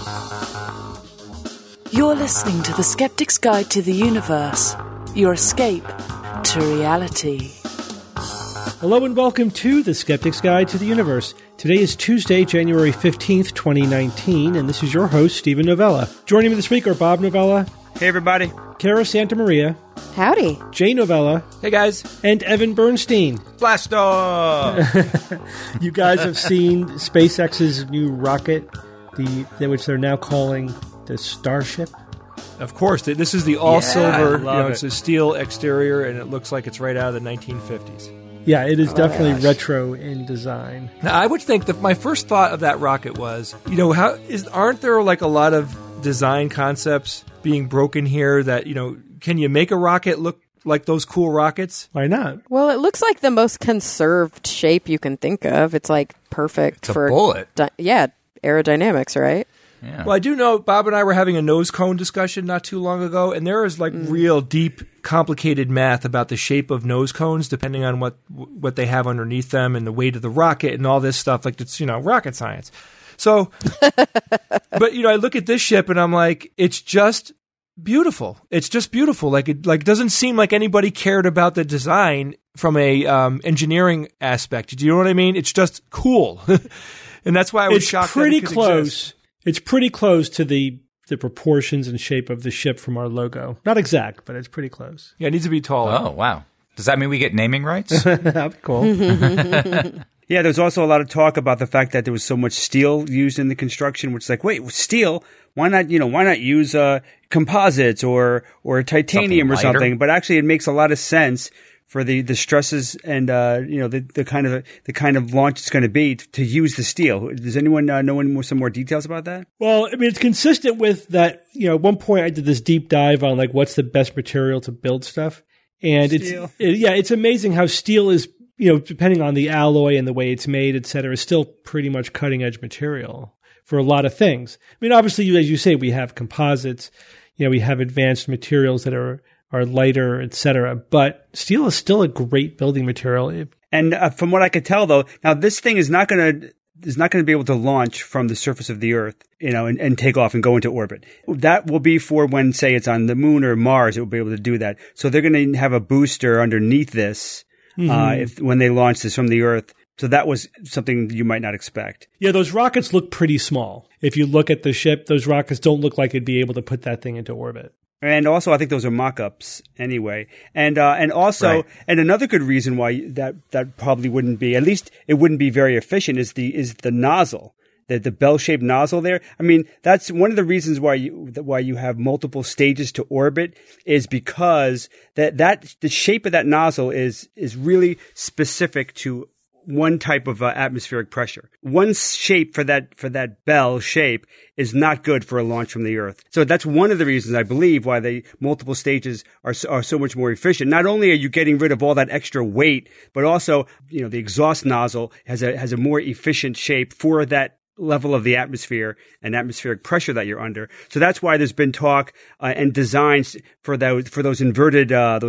You're listening to The Skeptic's Guide to the Universe, your escape to reality. Hello and welcome to The Skeptic's Guide to the Universe. Today is Tuesday, January 15th, 2019, and this is your host, Stephen Novella. Joining me this week are Bob Novella. Hey, everybody. Cara Santa Maria. Howdy. Jay Novella. Hey, guys. And Evan Bernstein. Blast off! You guys have seen SpaceX's new rocket, which they're now calling the Starship? Of course. This is the all-silver, it's a steel exterior, and it looks like it's right out of the 1950s. Yeah, it is definitely retro in design. Now, I would think that my first thought of that rocket was, aren't there like a lot of design concepts being broken here that, can you make a rocket look like those cool rockets? Why not? Well, it looks like the most conserved shape you can think of. It's like perfect for a bullet. Aerodynamics, right? Yeah. Well, I do know Bob and I were having a nose cone discussion not too long ago, and there is real deep, complicated math about the shape of nose cones depending on what they have underneath them and the weight of the rocket and all this stuff. Like, it's, rocket science. So, but, I look at this ship and I'm like, it's just beautiful. It's just beautiful. Like, it doesn't seem like anybody cared about the design from a engineering aspect. Do you know what I mean? It's just cool. And that's why I was shocked. It's pretty that it close. exist. It's pretty close to the proportions and shape of the ship from our logo. Not exact, but it's pretty close. Yeah, it needs to be taller. Oh, wow. Does that mean we get naming rights? That'd be cool. Yeah, there's also a lot of talk about the fact that there was so much steel used in the construction, which is like, wait, steel? Why not use composites or titanium or something? But actually, it makes a lot of sense for the stresses and the kind of launch it's going to be to use the steel. Does anyone know some more details about that? Well, I mean, it's consistent with that. At one point I did this deep dive on what's the best material to build stuff, and steel. It's amazing how steel is, depending on the alloy and the way it's made, et cetera, is still pretty much cutting edge material for a lot of things. I mean, obviously, as you say, we have composites, we have advanced materials that are lighter, et cetera. But steel is still a great building material. And from what I could tell, though, now this thing is not going to be able to launch from the surface of the Earth, and take off and go into orbit. That will be for when, say, it's on the moon or Mars, it will be able to do that. So they're going to have a booster underneath this when they launch this from the Earth. So that was something you might not expect. Yeah, those rockets look pretty small. If you look at the ship, those rockets don't look like it'd be able to put that thing into orbit. And also, I think those are mock-ups anyway. And also, right. And another good reason why that probably wouldn't be, at least it wouldn't be very efficient, is the nozzle, the bell-shaped nozzle there. I mean, that's one of the reasons why you have multiple stages to orbit, is because that the shape of that nozzle is really specific to one type of atmospheric pressure. One shape for that bell shape is not good for a launch from the Earth. So that's one of the reasons, I believe, why the multiple stages are so much more efficient. Not only are you getting rid of all that extra weight, but also, the exhaust nozzle has a more efficient shape for that level of the atmosphere and atmospheric pressure that you're under. So that's why there's been talk and designs for those inverted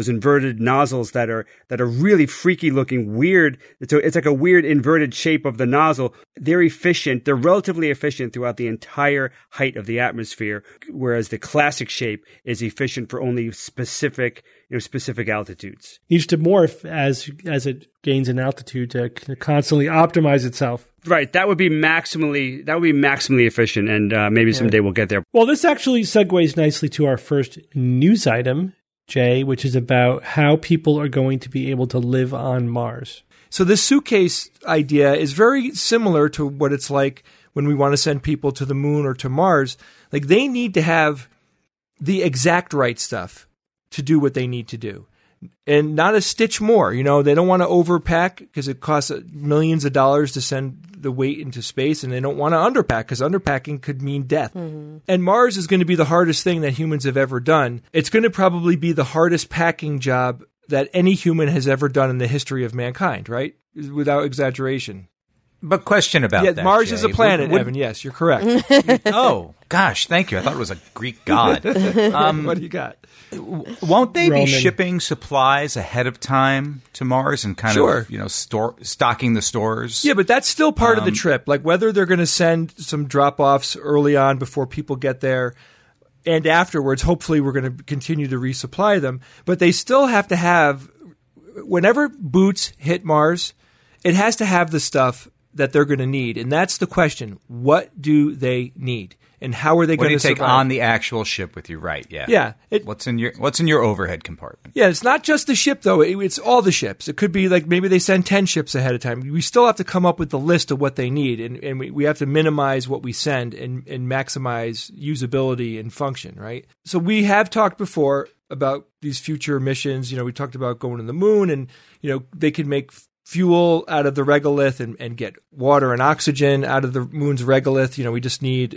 nozzles that are really freaky looking, weird. It's like a weird inverted shape of the nozzle. They're efficient. They're relatively efficient throughout the entire height of the atmosphere, whereas the classic shape is efficient for only specific altitudes. Needs to morph as it gains in altitude to constantly optimize itself. Right, that would be maximally efficient, and maybe someday we'll get there. Well, this actually segues nicely to our first news item, Jay, which is about how people are going to be able to live on Mars. So this suitcase idea is very similar to what it's like when we want to send people to the moon or to Mars. Like, they need to have the exact right stuff to do what they need to do. And not a stitch more. They don't want to overpack because it costs millions of dollars to send the weight into space, and they don't want to underpack because underpacking could mean death. Mm-hmm. And Mars is going to be the hardest thing that humans have ever done. It's going to probably be the hardest packing job that any human has ever done in the history of mankind, right? Without exaggeration. But question about that. Mars Jay. is a planet, Evan. Yes, you're correct. Oh, gosh, thank you. I thought it was a Greek god. What do you got? Won't they Roman. be shipping supplies ahead of time to Mars and kind of, stocking the stores? Yeah, but that's still part of the trip. Like whether they're going to send some drop-offs early on before people get there and afterwards, hopefully we're going to continue to resupply them. But they still have to have, whenever boots hit Mars, it has to have the stuff that they're going to need. And that's the question. What do they need? And how are they going to take survive? on the actual ship with you? Right, yeah. Yeah. What's in your overhead compartment? Yeah, it's not just the ship, though. It's all the ships. It could be like maybe they send 10 ships ahead of time. We still have to come up with the list of what they need, and we have to minimize what we send and maximize usability and function, right? So we have talked before about these future missions. We talked about going to the moon, and, they can make fuel out of the regolith and get water and oxygen out of the moon's regolith. We just need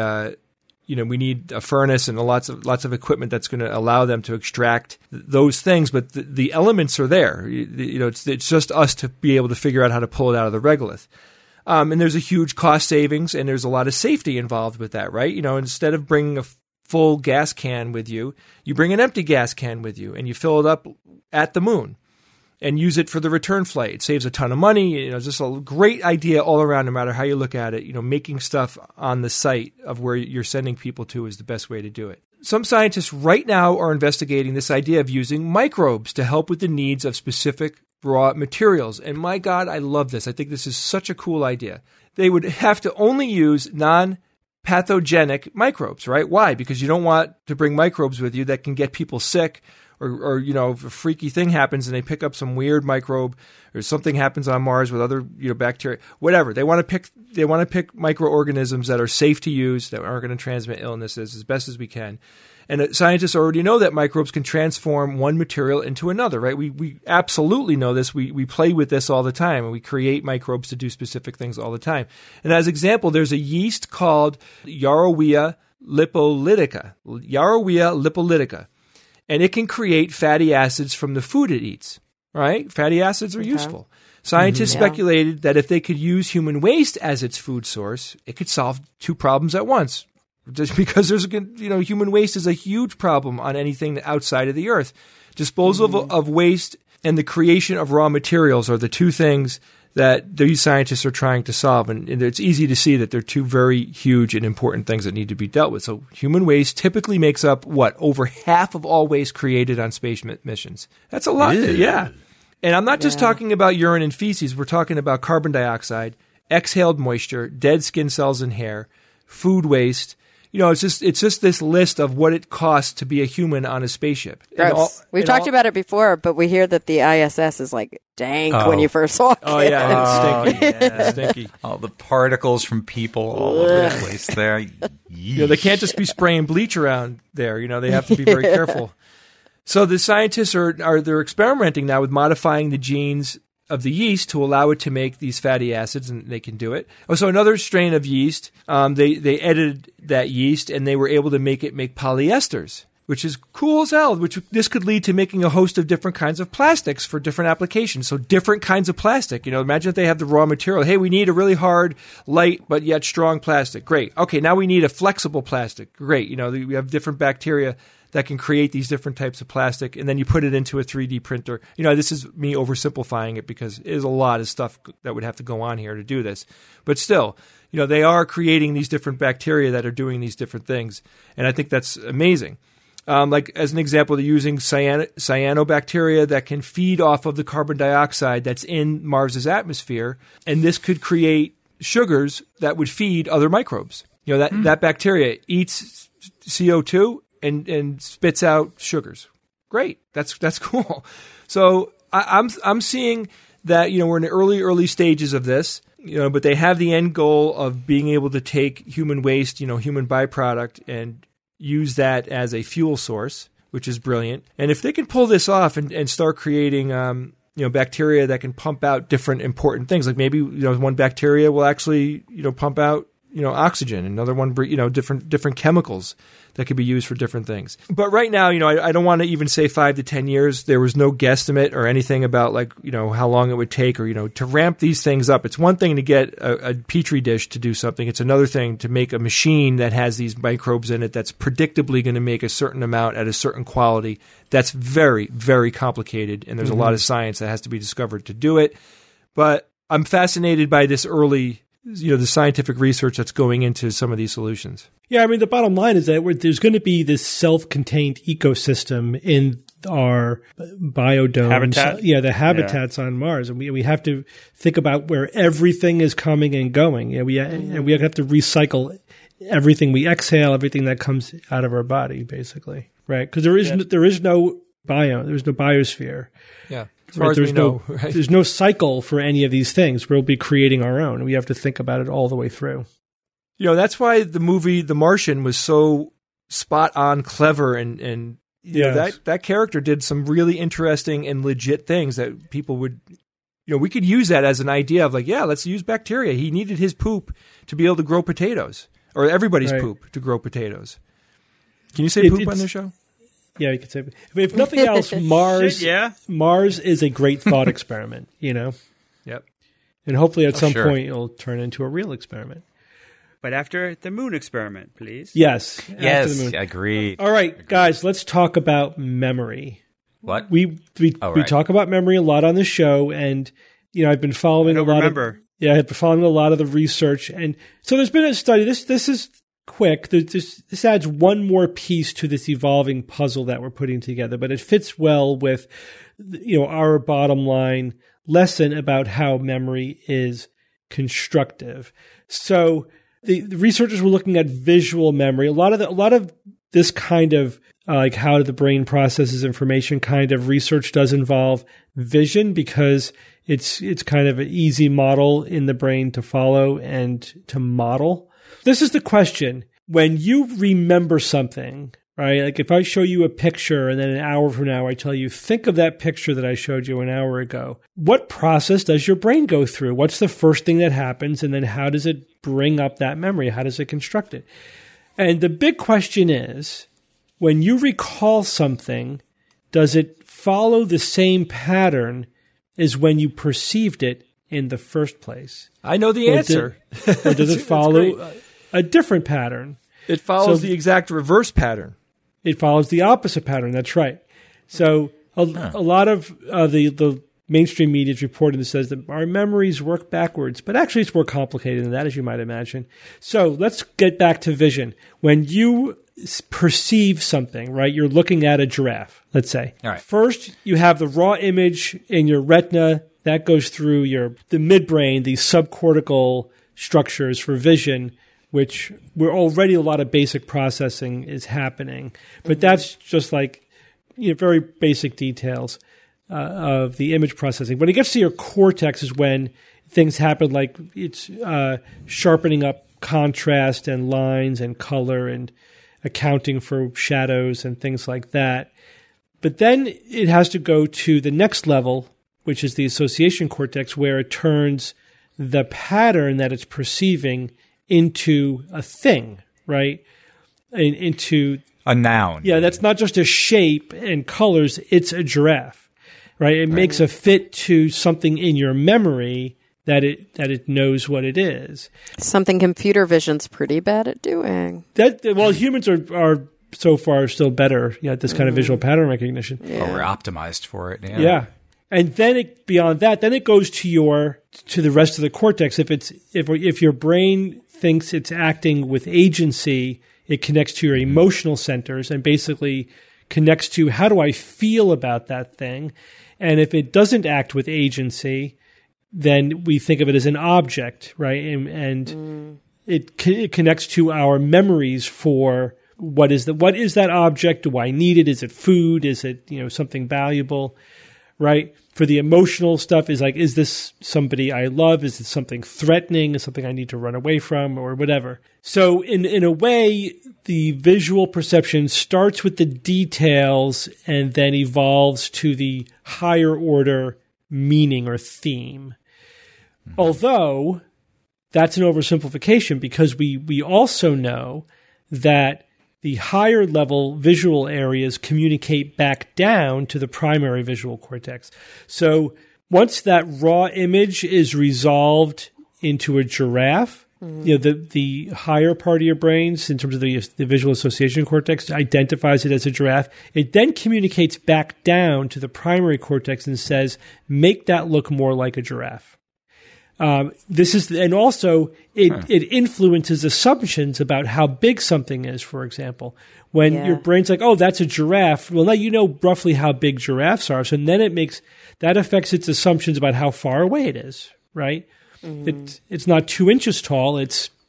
we need a furnace and lots of equipment that's going to allow them to extract those things. But the elements are there. It's just us to be able to figure out how to pull it out of the regolith. And there's a huge cost savings, and there's a lot of safety involved with that, right? Instead of bringing a full gas can with you, you bring an empty gas can with you, and you fill it up at the moon and use it for the return flight. It saves a ton of money. It's just a great idea all around, no matter how you look at it. Making stuff on the site of where you're sending people to is the best way to do it. Some scientists right now are investigating this idea of using microbes to help with the needs of specific raw materials. And my God, I love this. I think this is such a cool idea. They would have to only use non-pathogenic microbes, right? Why? Because you don't want to bring microbes with you that can get people sick, or if a freaky thing happens and they pick up some weird microbe, or something happens on Mars with other bacteria, whatever. They want to pick microorganisms that are safe to use, that aren't going to transmit illnesses as best as we can. And scientists already know that microbes can transform one material into another, right? We absolutely know this. We play with this all the time, and we create microbes to do specific things all the time. And as example, there's a yeast called Yarovia lipolytica. And it can create fatty acids from the food it eats, right? Fatty acids are useful. Scientists speculated that if they could use human waste as its food source, it could solve two problems at once. Just because human waste is a huge problem on anything outside of the Earth. Disposal of waste and the creation of raw materials are the two things that these scientists are trying to solve. And it's easy to see that they're two very huge and important things that need to be dealt with. So human waste typically makes up, over half of all waste created on space missions. That's a lot. Yeah. And I'm not just talking about urine and feces. We're talking about carbon dioxide, exhaled moisture, dead skin cells and hair, food waste. It's just this list of what it costs to be a human on a spaceship. We've talked about it before, but we hear that the ISS is like dank when you first walk in. Oh, yeah, it's stinky. It's stinky. All the particles from people all over the place there. They can't just be spraying bleach around there. They have to be very careful. So the scientists they're experimenting now with modifying the genes of the yeast to allow it to make these fatty acids, and they can do it. So another strain of yeast, they edited that yeast, and they were able to make it make polyesters, which is cool as hell. This could lead to making a host of different kinds of plastics for different applications. So different kinds of plastic. Imagine if they have the raw material. Hey, we need a really hard, light, but yet strong plastic. Great. Okay, now we need a flexible plastic. Great. We have different bacteria that can create these different types of plastic, and then you put it into a 3D printer. This is me oversimplifying it because there's a lot of stuff that would have to go on here to do this. But still, they are creating these different bacteria that are doing these different things, and I think that's amazing. Like as an example, they're using cyanobacteria that can feed off of the carbon dioxide that's in Mars's atmosphere, and this could create sugars that would feed other microbes. That bacteria eats CO2 and spits out sugars. Great, that's cool. So I'm seeing that we're in the early stages of this. But they have the end goal of being able to take human waste, human byproduct, and use that as a fuel source, which is brilliant. And if they can pull this off and start creating, bacteria that can pump out different important things, like maybe one bacteria will actually pump out oxygen. Another one, different chemicals that could be used for different things. But right now, I don't want to even say 5 to 10 years. There was no guesstimate or anything about how long it would take or, to ramp these things up. It's one thing to get a petri dish to do something. It's another thing to make a machine that has these microbes in it that's predictably going to make a certain amount at a certain quality. That's very, very complicated. And there's a lot of science that has to be discovered to do it. But I'm fascinated by this early, the scientific research that's going into some of these solutions. Yeah, I mean, the bottom line is that there's going to be this self-contained ecosystem in our biodomes. Habitat? Yeah, the habitats on Mars. And we have to think about where everything is coming and going. And we have to recycle everything we exhale, everything that comes out of our body, basically. Right? Because there is no biome, there's no biosphere. Yeah. As far as we know, right? There's no cycle for any of these things. We'll be creating our own. We have to think about it all the way through. That's why the movie The Martian was so spot on clever and that character did some really interesting and legit things that people would, we could use that as an idea of let's use bacteria. He needed his poop to be able to grow potatoes, or everybody's poop to grow potatoes. Can you say poop on this show? Yeah, you could say. If nothing else, Mars. Shit, yeah. Mars is a great thought experiment. Yep. And hopefully, at some point, it'll turn into a real experiment. But after the moon experiment, please. Yes. Yes. After the moon. Agreed. All right, guys. Let's talk about memory. What? We talk about memory a lot on the show, and I've been following I've been following a lot of the research, and so there's been a study. This is quick. This adds one more piece to this evolving puzzle that we're putting together, but it fits well with our bottom line lesson about how memory is constructive. So the researchers were looking at visual memory. A lot of this kind of how the brain processes information kind of research does involve vision, because it's kind of an easy model in the brain to follow and to model. This is the question. When you remember something, right? Like if I show you a picture and then an hour from now I tell you, think of that picture that I showed you an hour ago. What process does your brain go through? What's the first thing that happens? And then how does it bring up that memory? How does it construct it? And the big question is, when you recall something, does it follow the same pattern as when you perceived it in the first place? I know the answer. Or does it follow a different pattern? It follows the exact reverse pattern. It follows the opposite pattern. That's right. So a lot of the mainstream media is reporting that says that our memories work backwards, but actually it's more complicated than that, as you might imagine. So let's get back to vision. When you perceive something, right? You're looking at a giraffe, let's say. All right. First, you have the raw image in your retina. That goes through the midbrain, the subcortical structures for vision, which we're already a lot of basic processing is happening. But that's just very basic details of the image processing. When it gets to your cortex is when things happen, like it's sharpening up contrast and lines and color and accounting for shadows and things like that. But then it has to go to the next level, which is the association cortex, where it turns the pattern that it's perceiving into a thing, right? Into a noun. Yeah, that's not just a shape and colors, it's a giraffe, right? It makes a fit to something in your memory that it knows what it is. Something computer vision's pretty bad at doing. Humans are so far still better at this kind of visual pattern recognition. Yeah. Well, we're optimized for it. Yeah. And then beyond that, then it goes to the rest of the cortex. If your brain thinks it's acting with agency, it connects to your emotional centers and basically connects to how do I feel about that thing. And if it doesn't act with agency, then we think of it as an object, right? And it connects to our memories for what is that object? Do I need it? Is it food? Is it something valuable? Right? For the emotional stuff is this somebody I love? Is it something threatening? Is it something I need to run away from or whatever? So in a way, the visual perception starts with the details and then evolves to the higher order meaning or theme. Although that's an oversimplification because we also know that the higher level visual areas communicate back down to the primary visual cortex. So once that raw image is resolved into a giraffe, the higher part of your brains, in terms of the visual association cortex, identifies it as a giraffe. It then communicates back down to the primary cortex and says, make that look more like a giraffe. It influences assumptions about how big something is, for example. When your brain's like, oh, that's a giraffe, well, now you know roughly how big giraffes are. So then that affects its assumptions about how far away it is, right? It's not 2 inches tall.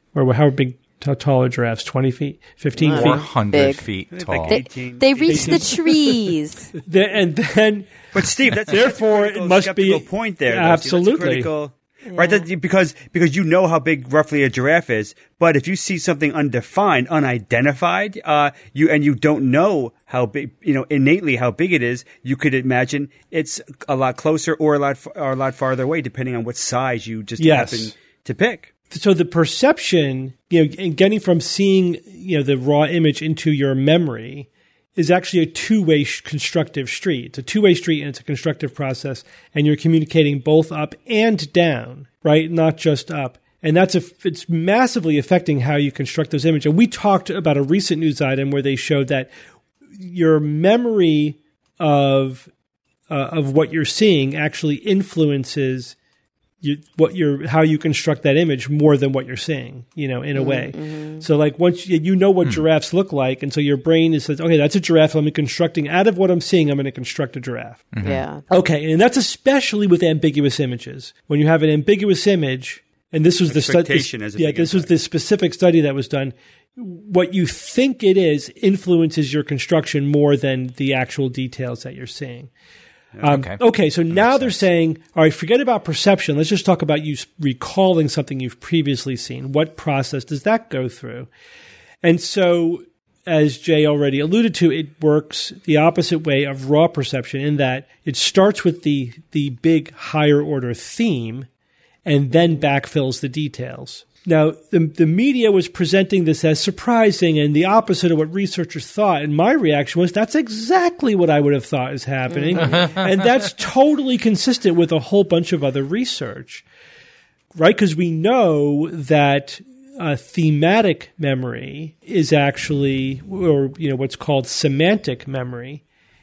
How tall are giraffes? 20 feet? 15 feet? 400 feet tall. They reach the trees. But Steve, that's therefore it must be a point there. Absolutely. Right, because you know how big roughly a giraffe is, but if you see something undefined, unidentified, you don't know how big, innately how big it is, you could imagine it's a lot closer or a lot farther away, depending on what size you just happen to pick. So the perception, and getting from seeing, the raw image into your memory is actually a two-way constructive street. It's a two-way street and it's a constructive process, and you're communicating both up and down, right? Not just up. And it's massively affecting how you construct those images. And we talked about a recent news item where they showed that your memory of what you're seeing actually influences how you construct that image more than what you're seeing, in a way. Mm-hmm. So like once you know what giraffes look like, and so your brain says, okay, that's a giraffe. I'm constructing out of what I'm seeing. I'm going to construct a giraffe. Mm-hmm. Yeah. Okay. And that's especially with ambiguous images. When you have an ambiguous image, and this was this was the specific study that was done. What you think it is influences your construction more than the actual details that you're seeing. Okay, so now they're saying, all right, forget about perception. Let's just talk about you recalling something you've previously seen. What process does that go through? And so, as Jay already alluded to, it works the opposite way of raw perception in that it starts with the big higher order theme and then backfills the details. Now, the media was presenting this as surprising and the opposite of what researchers thought. And my reaction was, that's exactly what I would have thought is happening. And that's totally consistent with a whole bunch of other research, right? Because we know that thematic memory is actually, or what's called semantic memory,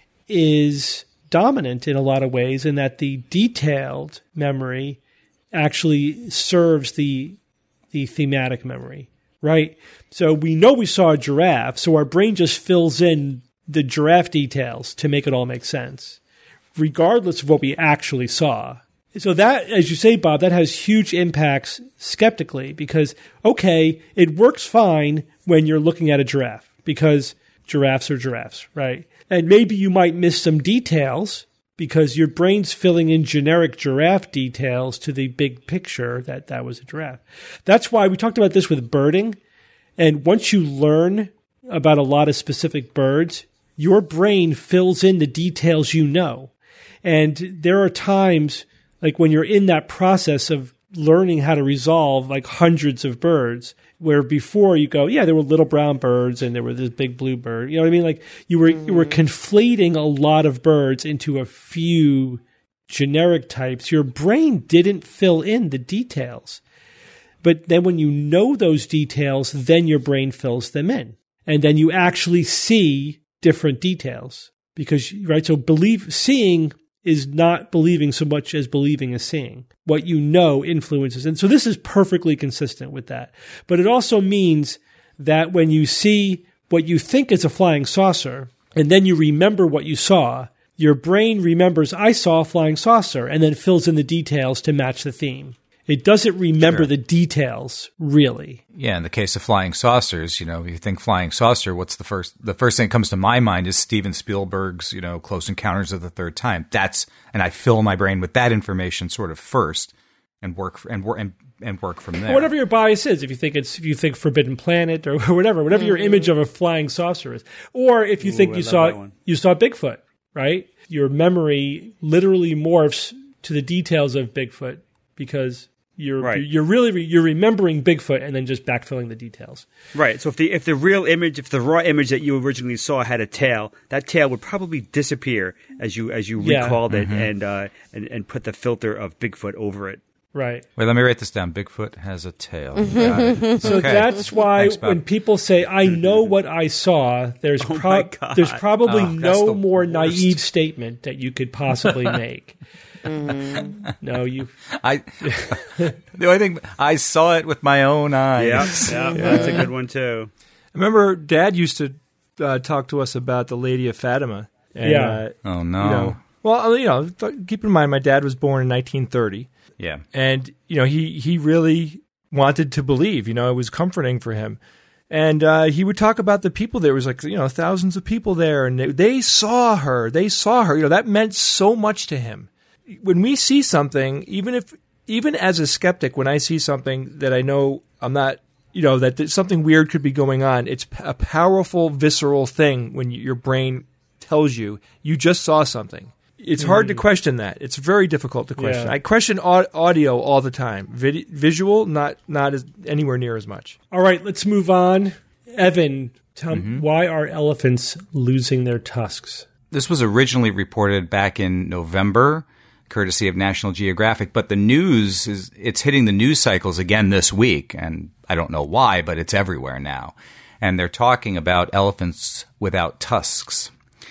is dominant in a lot of ways, and that the detailed memory actually serves the thematic memory, right? So we know we saw a giraffe, so our brain just fills in the giraffe details to make it all make sense, regardless of what we actually saw. So that, as you say, Bob, that has huge impacts skeptically because, okay, it works fine when you're looking at a giraffe because giraffes are giraffes, right? And maybe you might miss some details because your brain's filling in generic giraffe details to the big picture that was a giraffe. That's why we talked about this with birding. And once you learn about a lot of specific birds, your brain fills in the details you know. And there are times, like when you're in that process of learning how to resolve like hundreds of birds, where before you go, yeah, there were little brown birds and there were this big blue bird. You know what I mean? Like you were conflating a lot of birds into a few generic types. Your brain didn't fill in the details. But then when you know those details, then your brain fills them in. And then you actually see different details. Because, right, so seeing is not believing so much as believing is seeing. What you know influences. And so this is perfectly consistent with that. But it also means that when you see what you think is a flying saucer, and then you remember what you saw, your brain remembers, I saw a flying saucer, and then fills in the details to match the theme. It doesn't remember the details, really. Yeah, in the case of flying saucers, you think flying saucer, what's the first thing that comes to my mind is Steven Spielberg's, Close Encounters of the Third Time. And I fill my brain with that information sort of first and work from there. Whatever your bias is, if you think Forbidden Planet or whatever your image of a flying saucer is. Or if you think you saw Bigfoot, right? Your memory literally morphs to the details of Bigfoot because You're Right. you're remembering Bigfoot and then just backfilling the details. Right. So if the raw image that you originally saw had a tail, that tail would probably disappear as you Yeah. recalled it and put the filter of Bigfoot over it. Right. Wait, let me write this down. Bigfoot has a tail. Got it. So Okay. that's why Thanks, Bob. when people say, I know what I saw, there's my God. there's probably Oh, that's no the more worst. naive statement that you could possibly make. No, you. The only thing, I saw it with my own eyes. Yeah, that's a good one too. I remember Dad used to talk to us about the Lady of Fatima. And, Yeah. Oh, no. You know, well, you know, keep in mind, my dad was born in 1930. Yeah. And, you know, he really wanted to believe, you know, it was comforting for him. And he would talk about the people there. It was like, you know, thousands of people there. And they saw her. They saw her. You know, that meant so much to him. When we see something, even as a skeptic, when I see something that I know I'm not, you know, that something weird could be going on, it's a powerful, visceral thing when your brain tells you just saw something. It's hard to question that. It's very difficult to question. Yeah. I question audio all the time. Visual, not as anywhere near as much. All right, let's move on. Evan, tell me, why are elephants losing their tusks? This was originally reported back in November, courtesy of National Geographic, but the news it's hitting the news cycles again this week, and I don't know why, but it's everywhere now. And they're talking about elephants without tusks.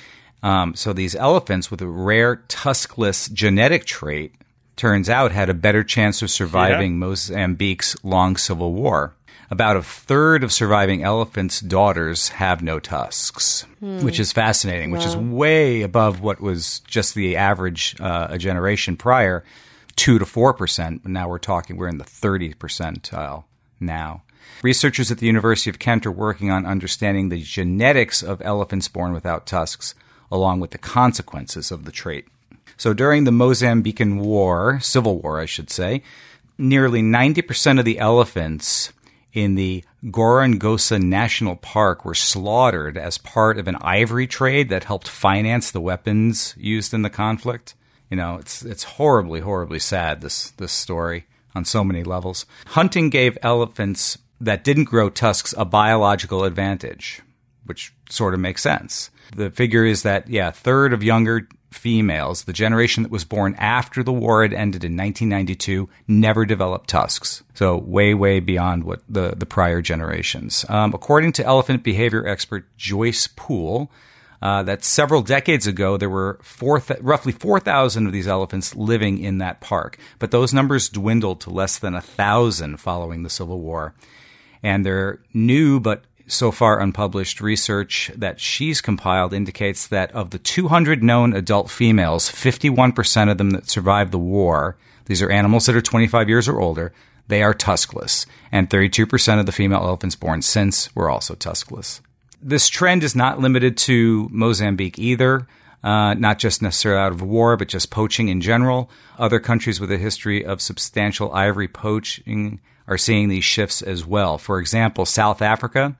So these elephants with a rare tuskless genetic trait, turns out, had a better chance of surviving Mozambique's long civil war. About a third of surviving elephants' daughters have no tusks, which is fascinating, which is way above what was just the average a generation prior, 2 to 4%. Now we're in the 30 percentile now. Researchers at the University of Kent are working on understanding the genetics of elephants born without tusks, along with the consequences of the trait. So during the Mozambican War, civil war, I should say, nearly 90% of the elephants in the Gorongosa National Park were slaughtered as part of an ivory trade that helped finance the weapons used in the conflict. You know, it's horribly, horribly sad, this story, on so many levels. Hunting gave elephants that didn't grow tusks a biological advantage, which sort of makes sense. The figure is that, a third of younger females, the generation that was born after the war had ended in 1992, never developed tusks. So way, way beyond what the prior generations. According to elephant behavior expert Joyce Poole, that several decades ago, there were roughly 4,000 of these elephants living in that park. But those numbers dwindled to less than 1,000 following the Civil War. And their new but so far unpublished research that she's compiled indicates that of the 200 known adult females, 51% of them that survived the war, these are animals that are 25 years or older, they are tuskless. And 32% of the female elephants born since were also tuskless. This trend is not limited to Mozambique either, not just necessarily out of war, but just poaching in general. Other countries with a history of substantial ivory poaching are seeing these shifts as well. For example, South Africa,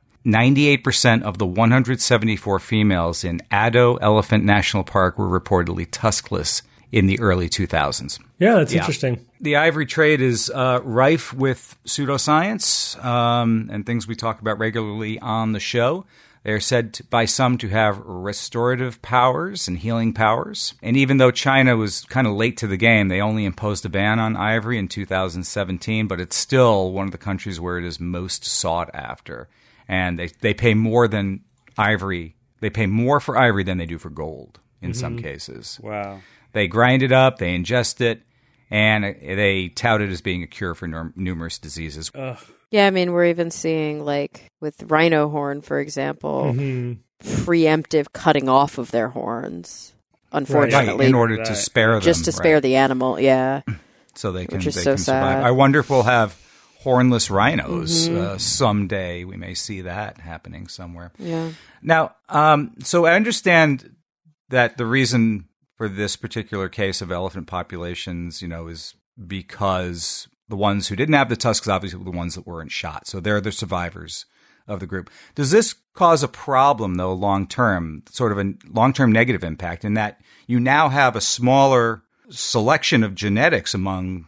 98% of the 174 females in Addo Elephant National Park were reportedly tuskless in the early 2000s. Yeah, that's interesting. The ivory trade is rife with pseudoscience and things we talk about regularly on the show. They are said by some to have restorative powers and healing powers. And even though China was kind of late to the game, they only imposed a ban on ivory in 2017, but it's still one of the countries where it is most sought after. And they pay more than ivory. They pay more for ivory than they do for gold in some cases. Wow. They grind it up, they ingest it, and they tout it as being a cure for numerous diseases. Yeah, I mean, we're even seeing, like, with rhino horn, for example, preemptive cutting off of their horns, unfortunately. Right, in order to spare them. Just to spare the animal, So they can, which is they so can survive. sad. I wonder if we'll have hornless rhinos someday. We may see that happening somewhere. Yeah. Now, so I understand that the reason for this particular case of elephant populations, is because the ones who didn't have the tusks obviously were the ones that weren't shot. So they're the survivors of the group. Does this cause a problem, though, long-term, sort of a long-term negative impact in that you now have a smaller selection of genetics among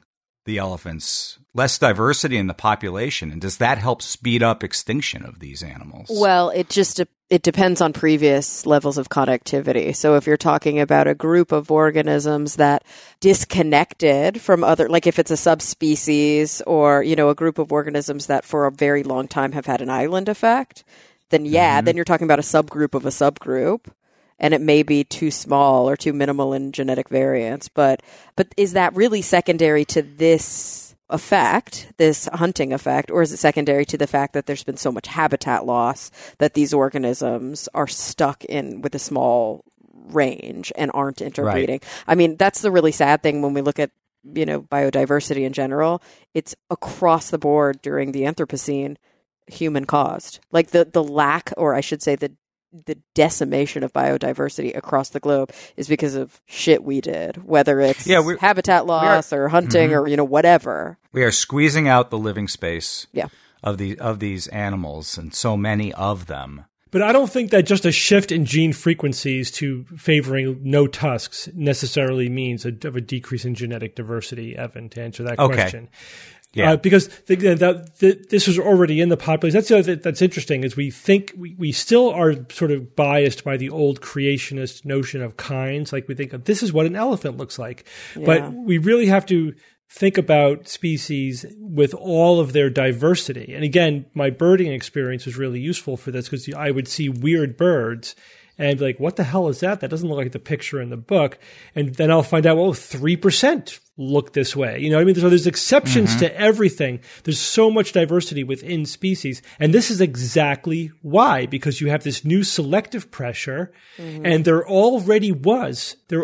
the elephants, less diversity in the population, and does that help speed up extinction of these animals? Well, it depends on previous levels of connectivity. So if you're talking about a group of organisms that disconnected from other, like if it's a subspecies or, a group of organisms that for a very long time have had an island effect, then then you're talking about a subgroup of a subgroup. And it may be too small or too minimal in genetic variance. But is that really secondary to this effect, this hunting effect, or is it secondary to the fact that there's been so much habitat loss that these organisms are stuck in with a small range and aren't interbreeding? Right. I mean, that's the really sad thing when we look at, biodiversity in general. It's across the board during the Anthropocene, human caused. Like the lack, or I should say the decimation of biodiversity across the globe is because of shit we did, whether it's habitat loss or hunting or whatever. We are squeezing out the living space of these animals, and so many of them. But I don't think that just a shift in gene frequencies to favoring no tusks necessarily means a decrease in genetic diversity, Evan, to answer that question. Yeah, because this was already in the population. That's the other thing that's interesting is we think we still are sort of biased by the old creationist notion of kinds. Like we think this is what an elephant looks like, but we really have to think about species with all of their diversity. And again, my birding experience was really useful for this because I would see weird birds and be like, what the hell is that? That doesn't look like the picture in the book. And then I'll find out, 3% look this way. You know what I mean? So there's exceptions to everything. There's so much diversity within species. And this is exactly why, because you have this new selective pressure and there already was, these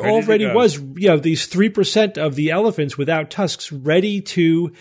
3% of the elephants without tusks ready to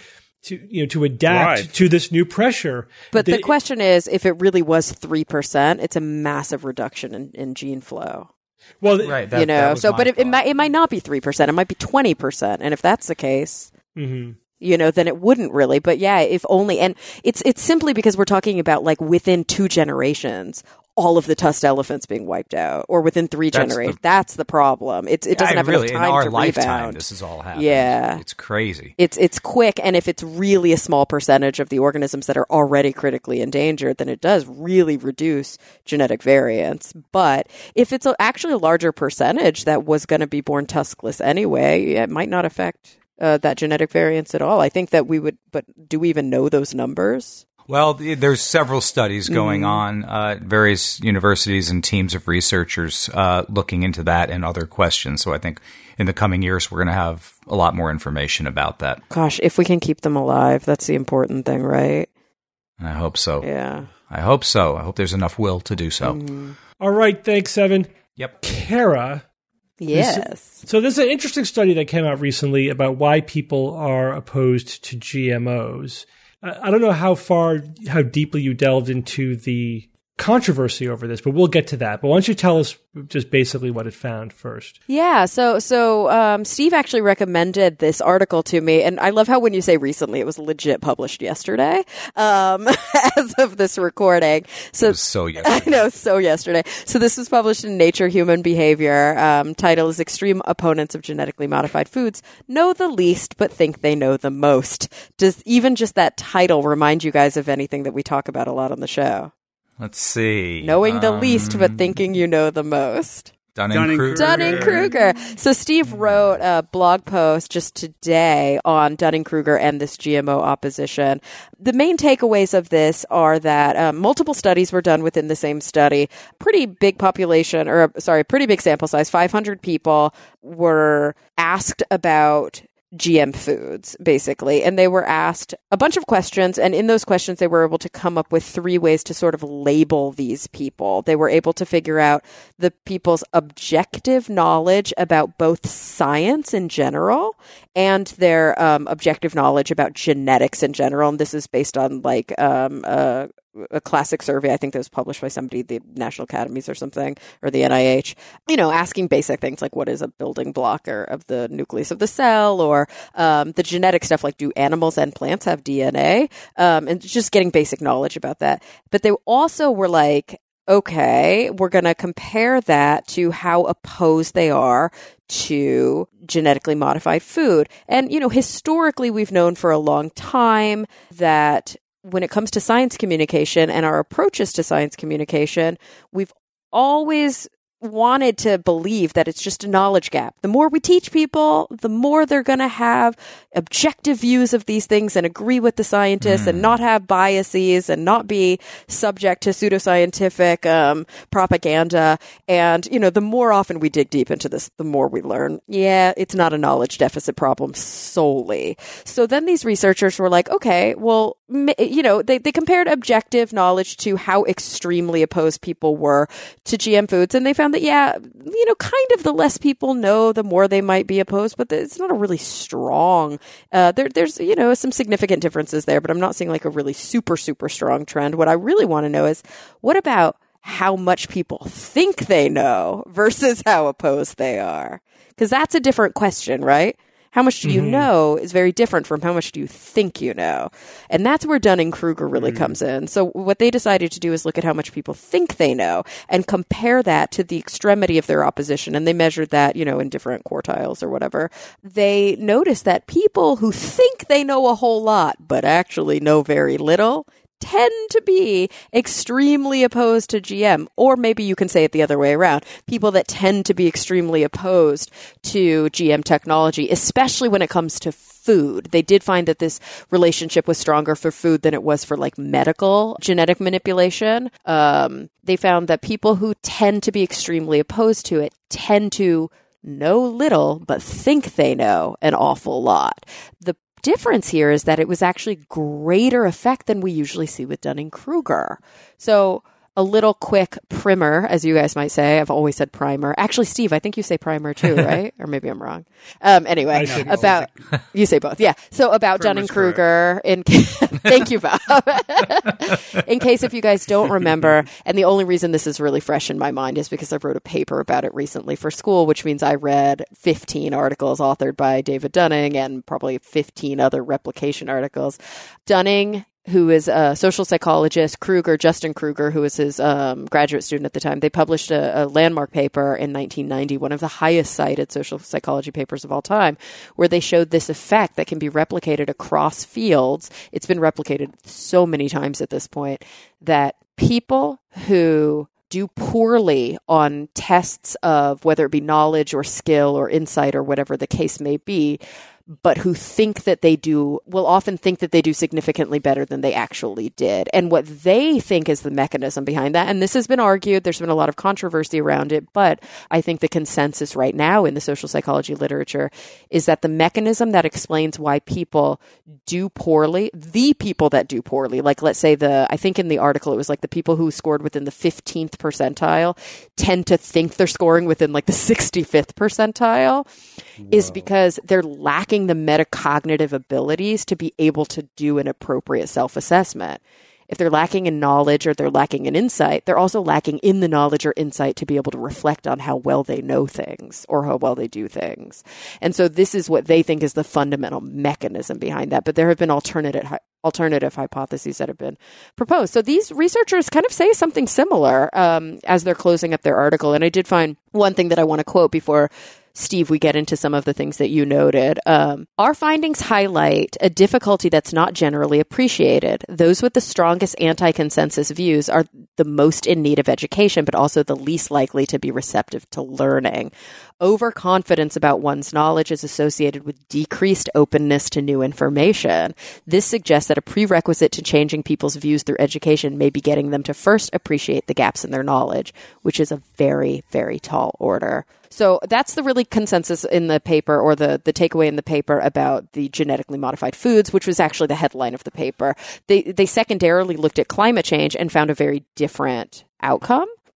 adapt to this new pressure. But the question is, if it really was 3%, it's a massive reduction in gene flow. Well, but it might not be 3%. It might be 20%. And if that's the case, then it wouldn't really. But if only, and it's simply because we're talking about like within 2 generations, all of the tusked elephants being wiped out, or within 3 generations. That's the problem. It doesn't have enough time in our to lifetime, rebound. This is all happening. Yeah, it's crazy. It's quick, and if it's really a small percentage of the organisms that are already critically endangered, then it does really reduce genetic variance. But if it's actually a larger percentage that was going to be born tuskless anyway, it might not affect that genetic variance at all. I think that we would, but do we even know those numbers? Well, there's several studies going on at various universities and teams of researchers looking into that and other questions. So I think in the coming years, we're going to have a lot more information about that. Gosh, if we can keep them alive, that's the important thing, right? I hope so. Yeah. I hope so. I hope there's enough will to do so. All right. Thanks, Evan. Yep. Kara. Yes. So there's an interesting study that came out recently about why people are opposed to GMOs. I don't know how deeply you delved into the controversy over this, but we'll get to that. But why don't you tell us just basically what it found first? Yeah. So Steve actually recommended this article to me, and I love how when you say recently, it was legit published yesterday, as of this recording. So it was so yesterday. I know, so yesterday. So this was published in Nature Human Behavior. Title is Extreme Opponents of Genetically Modified Foods Know the Least but Think They Know the Most. Does even just that title remind you guys of anything that we talk about a lot on the show? Let's see. Knowing the least, but thinking you know the most. Dunning-Kruger. So Steve wrote a blog post just today on Dunning-Kruger and this GMO opposition. The main takeaways of this are that multiple studies were done within the same study. Pretty big pretty big sample size. 500 people were asked about GM foods, basically. And they were asked a bunch of questions. And in those questions, they were able to come up with 3 ways to sort of label these people. They were able to figure out the people's objective knowledge about both science in general and their objective knowledge about genetics in general. And this is based on like a classic survey, I think that was published by somebody, the National Academies or something, or the NIH, asking basic things like what is a building block of the nucleus of the cell, or the genetic stuff like do animals and plants have DNA, and just getting basic knowledge about that. But they also were like, okay, we're going to compare that to how opposed they are to genetically modified food. And, historically, we've known for a long time that when it comes to science communication and our approaches to science communication, we've always wanted to believe that it's just a knowledge gap. The more we teach people, the more they're going to have objective views of these things and agree with the scientists and not have biases and not be subject to pseudoscientific propaganda. And, the more often we dig deep into this, the more we learn, it's not a knowledge deficit problem solely. So then these researchers were like, okay, well, they compared objective knowledge to how extremely opposed people were to GM foods. And they found that, kind of the less people know, the more they might be opposed, but it's not a really strong, there's some significant differences there, but I'm not seeing like a really super, super strong trend. What I really want to know is, what about how much people think they know versus how opposed they are? Because that's a different question, right? How much do you know is very different from how much do you think you know. And that's where Dunning-Kruger really comes in. So what they decided to do is look at how much people think they know and compare that to the extremity of their opposition. And they measured that, in different quartiles or whatever. They noticed that people who think they know a whole lot, but actually know very little, tend to be extremely opposed to GM. Or maybe you can say it the other way around. People that tend to be extremely opposed to GM technology, especially when it comes to food. They did find that this relationship was stronger for food than it was for like medical genetic manipulation. They found that people who tend to be extremely opposed to it tend to know little, but think they know an awful lot. The difference here is that it was actually greater effect than we usually see with Dunning-Kruger. So a little quick primer, as you guys might say. I've always said primer. Actually, Steve, I think you say primer too, right? Or maybe I'm wrong. Anyway, you say both. Yeah. So about Dunning-Kruger, thank you, Bob. In case if you guys don't remember, and the only reason this is really fresh in my mind is because I wrote a paper about it recently for school, which means I read 15 articles authored by David Dunning and probably 15 other replication articles. Dunning, who is a social psychologist, Justin Kruger, who was his graduate student at the time, they published a landmark paper in 1990, one of the highest cited social psychology papers of all time, where they showed this effect that can be replicated across fields. It's been replicated so many times at this point that people who do poorly on tests of whether it be knowledge or skill or insight or whatever the case may be, but who think that they do, will often think that they do significantly better than they actually did. And what they think is the mechanism behind that, and this has been argued, there's been a lot of controversy around it, but I think the consensus right now in the social psychology literature is that the mechanism that explains why people do poorly, the people that do poorly, like let's say I think in the article it was like the people who scored within the 15th percentile tend to think they're scoring within like the 65th percentile, is because they're lacking the metacognitive abilities to be able to do an appropriate self-assessment. If they're lacking in knowledge or they're lacking in insight, they're also lacking in the knowledge or insight to be able to reflect on how well they know things or how well they do things. And so this is what they think is the fundamental mechanism behind that. But there have been alternative hypotheses that have been proposed. So these researchers kind of say something similar as they're closing up their article. And I did find one thing that I want to quote before Steve, we get into some of the things that you noted. Our findings highlight a difficulty that's not generally appreciated. Those with the strongest anti-consensus views are the most in need of education, but also the least likely to be receptive to learning. Overconfidence about one's knowledge is associated with decreased openness to new information. This suggests that a prerequisite to changing people's views through education may be getting them to first appreciate the gaps in their knowledge, which is a very, very tall order. So that's the really consensus in the paper, or the takeaway in the paper about the genetically modified foods, which was actually the headline of the paper. They secondarily looked at climate change and found a very different outcome.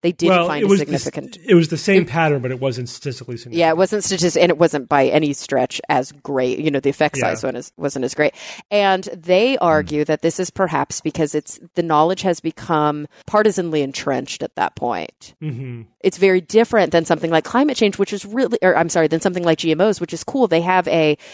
They didn't find a significant. It was the same pattern, but it wasn't statistically significant. Yeah, it wasn't statistically, and it wasn't by any stretch as great. The effect size wasn't as great. And they argue that this is perhaps because the knowledge has become partisanly entrenched at that point. Mm-hmm. It's very different than something like climate change, which is than something like GMOs, which is cool. They have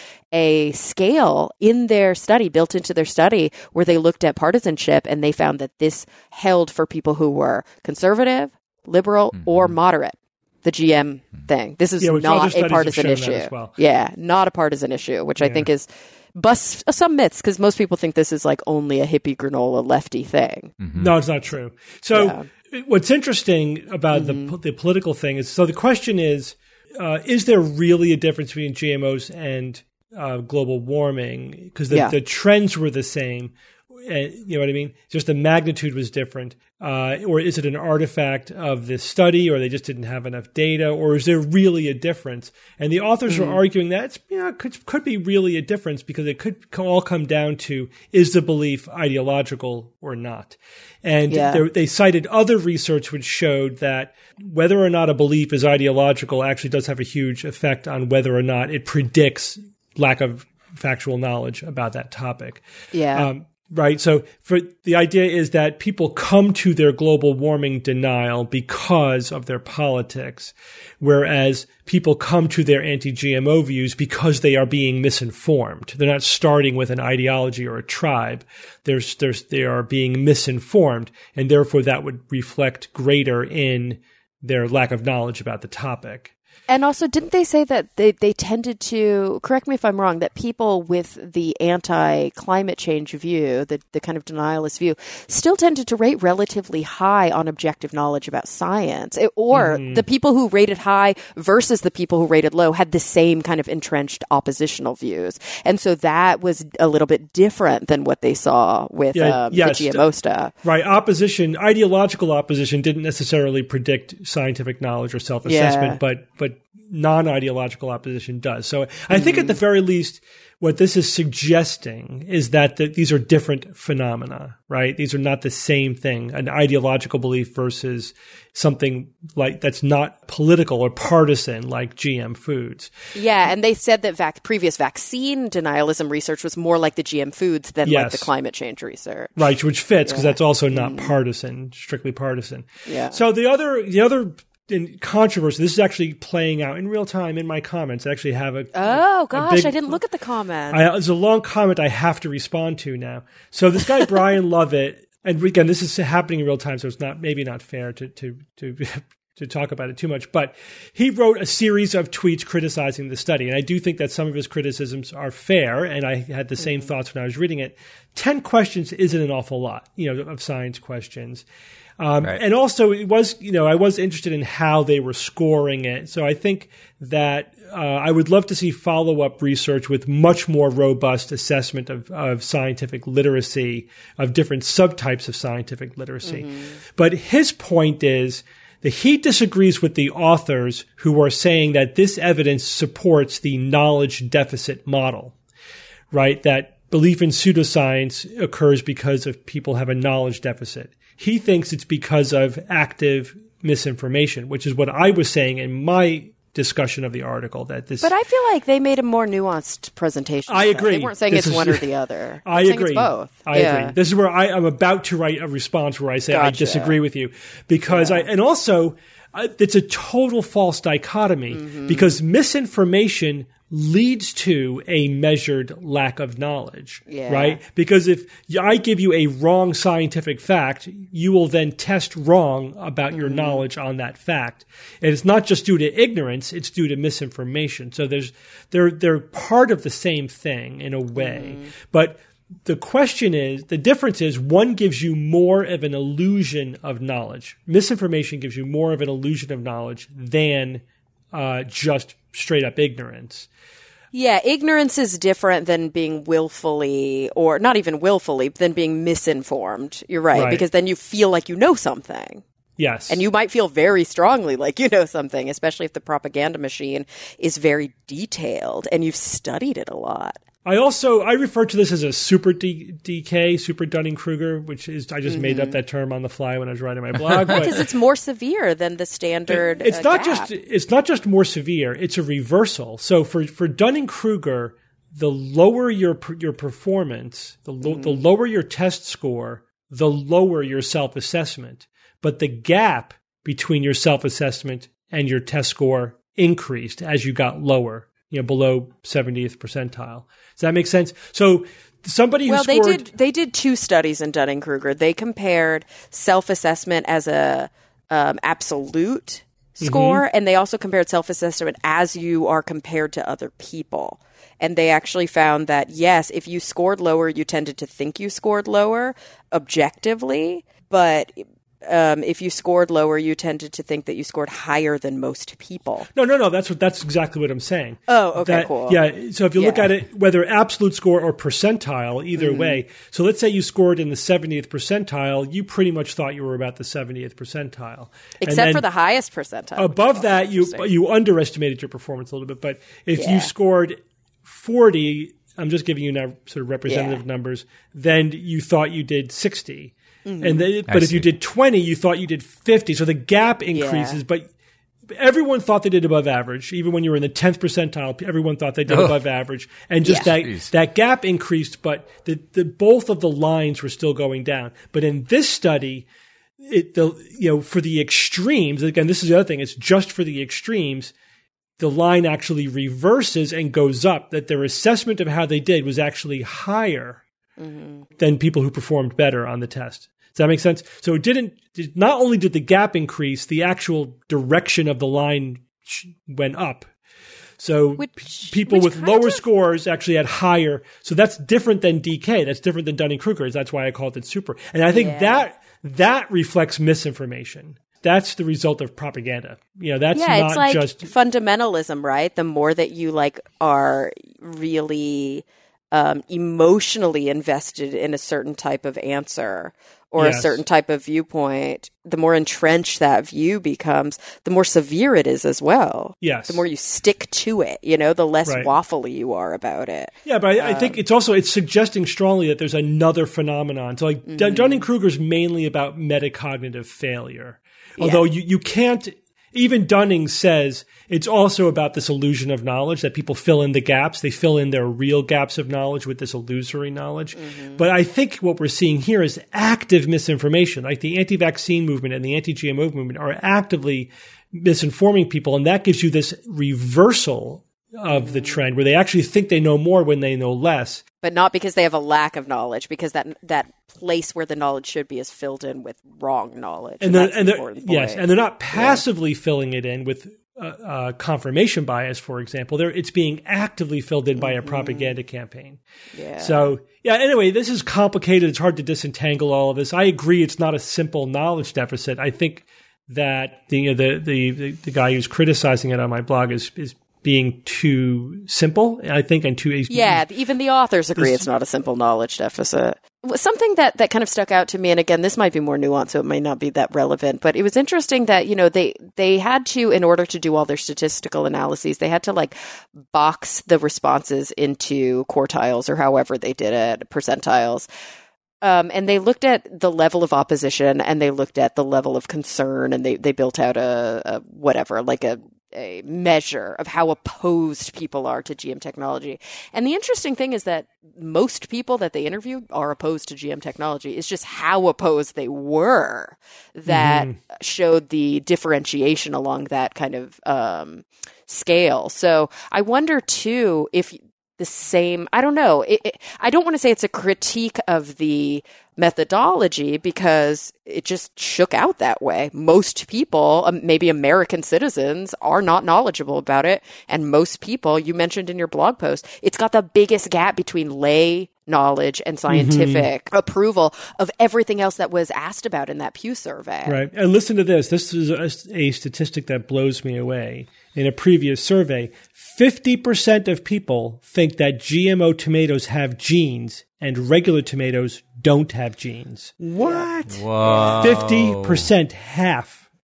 a scale in their study, built into their study, where they looked at partisanship, and they found that this held for people who were conservative, liberal, or moderate. The GM thing. This is not a partisan issue. Well. Yeah, not a partisan issue, which I think is busts some myths, because most people think this is like only a hippie granola lefty thing. Mm-hmm. No, it's not true. So what's interesting about the political thing is, so the question is there really a difference between GMOs and global warming? Because the trends were the same. You know what I mean? Just the magnitude was different. Or is it an artifact of this study, or they just didn't have enough data, or is there really a difference? And the authors are arguing that could be really a difference, because it could all come down to, is the belief ideological or not? And they cited other research which showed that whether or not a belief is ideological actually does have a huge effect on whether or not it predicts lack of factual knowledge about that topic. Yeah. Right. So the idea is that people come to their global warming denial because of their politics, whereas people come to their anti-GMO views because they are being misinformed. They're not starting with an ideology or a tribe. They are being misinformed, and therefore that would reflect greater in their lack of knowledge about the topic. And also, didn't they say that they tended to, correct me if I'm wrong, that people with the anti-climate change view, the kind of denialist view, still tended to rate relatively high on objective knowledge about science? The people who rated high versus the people who rated low had the same kind of entrenched oppositional views. And so that was a little bit different than what they saw with the GMO stuff. Right. Ideological opposition didn't necessarily predict scientific knowledge or self-assessment, but non-ideological opposition does. So I think at the very least, what this is suggesting is that these are different phenomena, right? These are not the same thing, an ideological belief versus something like that's not political or partisan, like GM foods. Yeah, and they said that previous vaccine denialism research was more like the GM foods than like the climate change research. Right, which fits, because that's also not partisan, strictly partisan. Yeah. So the other in controversy, this is actually playing out in real time in my comments. I actually have I didn't look at the comment. There's a long comment I have to respond to now. So this guy Brian Lovett, and again, this is happening in real time, so it's maybe not fair to talk about it too much, but he wrote a series of tweets criticizing the study, and I do think that some of his criticisms are fair, and I had the same thoughts when I was reading it. 10 questions isn't an awful lot, of science questions. Right. And also, I was interested in how they were scoring it. So I think that I would love to see follow-up research with much more robust assessment of scientific literacy, of different subtypes of scientific literacy. Mm-hmm. But his point is that he disagrees with the authors who are saying that this evidence supports the knowledge deficit model, right? That belief in pseudoscience occurs because of people have a knowledge deficit. He thinks it's because of active misinformation, which is what I was saying in my discussion of the article. But I feel like they made a more nuanced presentation. I agree. They weren't saying it's one or the other. I agree. It's both. I agree. This is where I'm about to write a response where I say I disagree with you, because it's a total false dichotomy, because misinformation leads to a measured lack of knowledge, right? Because if I give you a wrong scientific fact, you will then test wrong about your knowledge on that fact. And it's not just due to ignorance, it's due to misinformation. So they're part of the same thing in a way. But the difference is one gives you more of an illusion of knowledge. Misinformation gives you more of an illusion of knowledge than just straight up ignorance. Yeah, ignorance is different than being willfully, or not even willfully, than being misinformed. You're right, because then you feel like you know something. Yes. And you might feel very strongly like you know something, especially if the propaganda machine is very detailed and you've studied it a lot. I refer to this as a super DK, super Dunning-Kruger, which is, I just made up that term on the fly when I was writing my blog. Because it's more severe than the standard it's not gap. It's not just more severe, it's a reversal. So for Dunning-Kruger, the lower your performance, the lower your test score, the lower your self-assessment. But the gap between your self-assessment and your test score increased as you got lower, below 70th percentile. Does that make sense? So somebody who scored... they did two studies in Dunning-Kruger. They compared self-assessment as a absolute score, and they also compared self-assessment as you are compared to other people. And they actually found that, yes, if you scored lower, you tended to think you scored lower objectively, but if you scored lower, you tended to think that you scored higher than most people. No. That's exactly what I'm saying. Oh, okay, cool. Yeah. So if you look at it, whether absolute score or percentile, either way. So let's say you scored in the 70th percentile, you pretty much thought you were about the 70th percentile, except for the highest percentile. Above that, you underestimated your performance a little bit. But if you scored 40, I'm just giving you now sort of representative numbers, then you thought you did 60. But if you did 20, you thought you did 50. So the gap increases, but everyone thought they did above average. Even when you were in the 10th percentile, everyone thought they did above average. And just that gap increased, but the both of the lines were still going down. But in this study, for the extremes, again, this is the other thing, it's just for the extremes, the line actually reverses and goes up, that their assessment of how they did was actually higher than people who performed better on the test. Does that make sense? So not only did the gap increase, the actual direction of the line went up. So people with lower scores actually had higher. So that's different than DK. That's different than Dunning-Kruger. That's why I called it super. And I think that reflects misinformation. That's the result of propaganda. That's not it's like just fundamentalism, right? The more that you are really emotionally invested in a certain type of answer or a certain type of viewpoint, the more entrenched that view becomes, the more severe it is as well. Yes. The more you stick to it, the less waffly you are about it. Yeah, but I think it's suggesting strongly that there's another phenomenon. So Dunning-Kruger's mainly about metacognitive failure. Although you can't, even Dunning says it's also about this illusion of knowledge, that people fill in the gaps. They fill in their real gaps of knowledge with this illusory knowledge. But I think what we're seeing here is active misinformation. Like the anti-vaccine movement and the anti-GMO movement are actively misinforming people. And that gives you this reversal of the trend where they actually think they know more when they know less. But not because they have a lack of knowledge, because that place where the knowledge should be is filled in with wrong knowledge. And they're not passively filling it in with confirmation bias, for example. It's being actively filled in by a propaganda campaign. Yeah. So, anyway, this is complicated. It's hard to disentangle all of this. I agree it's not a simple knowledge deficit. I think that the guy who's criticizing it on my blog is being too simple, I think, and too... Yeah, even the authors agree it's not a simple knowledge deficit. Something that kind of stuck out to me, and again, this might be more nuanced, so it might not be that relevant, but it was interesting that, they had to, in order to do all their statistical analyses, they had to box the responses into quartiles or however they did it, percentiles. And they looked at the level of opposition and they looked at the level of concern, and they built out a measure of how opposed people are to GM technology. And the interesting thing is that most people that they interviewed are opposed to GM technology. It's just how opposed they were that showed the differentiation along that kind of scale. So I wonder too if the same, I don't know. I don't want to say it's a critique of the methodology because it just shook out that way. Most people, maybe American citizens, are not knowledgeable about it. And most people, you mentioned in your blog post, it's got the biggest gap between lay knowledge and scientific approval of everything else that was asked about in that Pew survey. Right. And listen to this. This is a statistic that blows me away. In a previous survey, 50% of people think that GMO tomatoes have genes and regular tomatoes don't have genes. What? Whoa. 50%, half.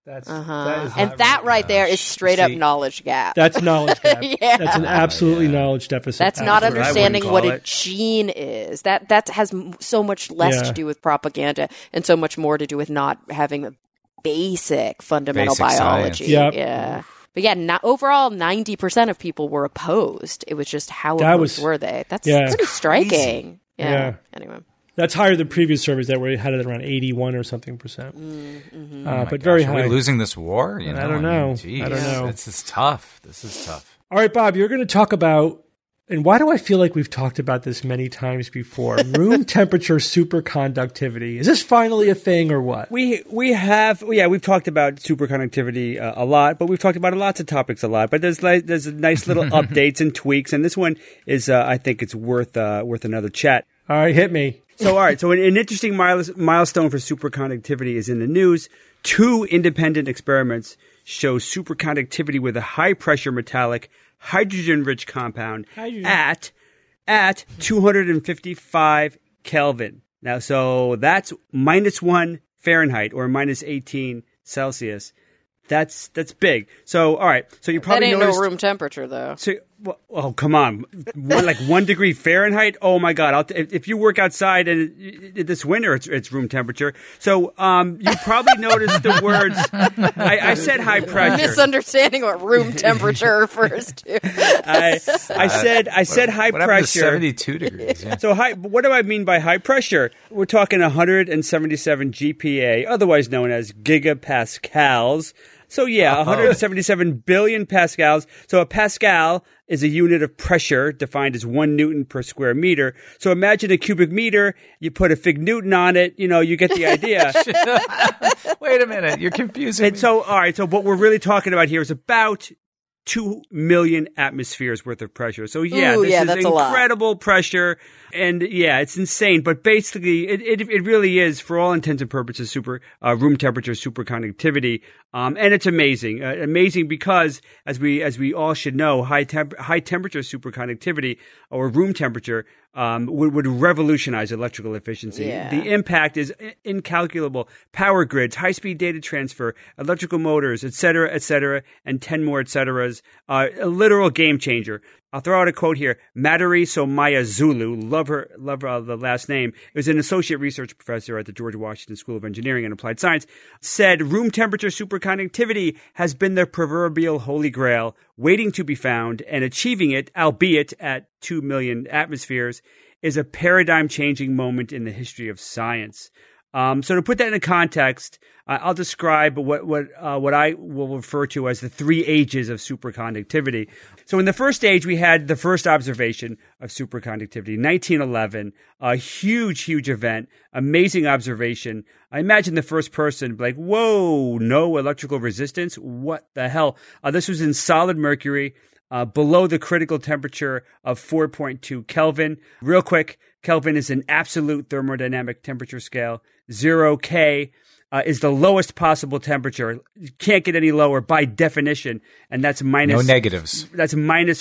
That is And that right there is straight up knowledge gap. That's knowledge gap. Yeah. That's an absolutely knowledge deficit. That's not what I wouldn't understanding call what a it. gene is. That has so much less to do with propaganda and so much more to do with not having a basic fundamental Basic biology. science. Yep. Yeah. But yeah, overall, 90% of people were opposed. It was just how That opposed was- were they? That's yeah. pretty striking. Yeah. Anyway. That's higher than previous surveys that had it around 81 or something percent. But very Are high. we losing this war? You know? I don't know. Geez, I don't know. This is tough. All right, Bob, you're going to talk about, and why do I feel like we've talked about this many times before? Room temperature superconductivity. Is this finally a thing or what? We've talked about superconductivity a lot, but we've talked about lots of topics a lot. But there's nice little updates and tweaks, and this one is I think it's worth another chat. All right, hit me. So all right, so an interesting milestone for superconductivity is in the news. 2 independent experiments show superconductivity with a high pressure metallic hydrogen-rich compound at 255 Kelvin. Now, so that's -1 Fahrenheit or -18 Celsius. That's big. So, all right. So you That probably ain't noticed. no room temperature, though. So, oh, come on. 1 degree Fahrenheit? Oh, my God. If you work outside and this winter, it's room temperature. So you probably noticed the words. I said high pressure. Misunderstanding what room temperature refers to. I said high What happened to pressure. 72 degrees? Yeah. So what do I mean by high pressure? We're talking 177 GPa, otherwise known as gigapascals. So yeah, 177 billion pascals. So a pascal is a unit of pressure defined as 1 Newton per square meter. So imagine a cubic meter, you put a fig Newton on it, you get the idea. Wait a minute, you're confusing And me. so, all right, so what we're really talking about here is about 2 million atmospheres worth of pressure. So this is that's a lot. incredible pressure. And yeah, it's insane. But basically, it really is, for all intents and purposes, room temperature superconductivity. And it's amazing. Amazing because, as we all should know, high temperature superconductivity or room temperature would revolutionize electrical efficiency. Yeah. The impact is incalculable. Power grids, high-speed data transfer, electrical motors, et cetera, and 10 more et ceteras. A literal game changer. I'll throw out a quote here. Madhuri Somaya Zulu, love the last name, is an associate research professor at the George Washington School of Engineering and Applied Science, said room temperature superconductivity has been the proverbial holy grail, waiting to be found, and achieving it, albeit at 2 million atmospheres, is a paradigm-changing moment in the history of science. So to put that into context, I'll describe what I will refer to as the 3 ages of superconductivity. So in the first age, we had the first observation of superconductivity, 1911, a huge event, amazing observation. I imagine the first person like, whoa, no electrical resistance? What the hell? This was in solid mercury, below the critical temperature of 4.2 Kelvin. Real quick, Kelvin is an absolute thermodynamic temperature scale. 0 K is the lowest possible temperature. You can't get any lower by definition, and that's No negatives. That's minus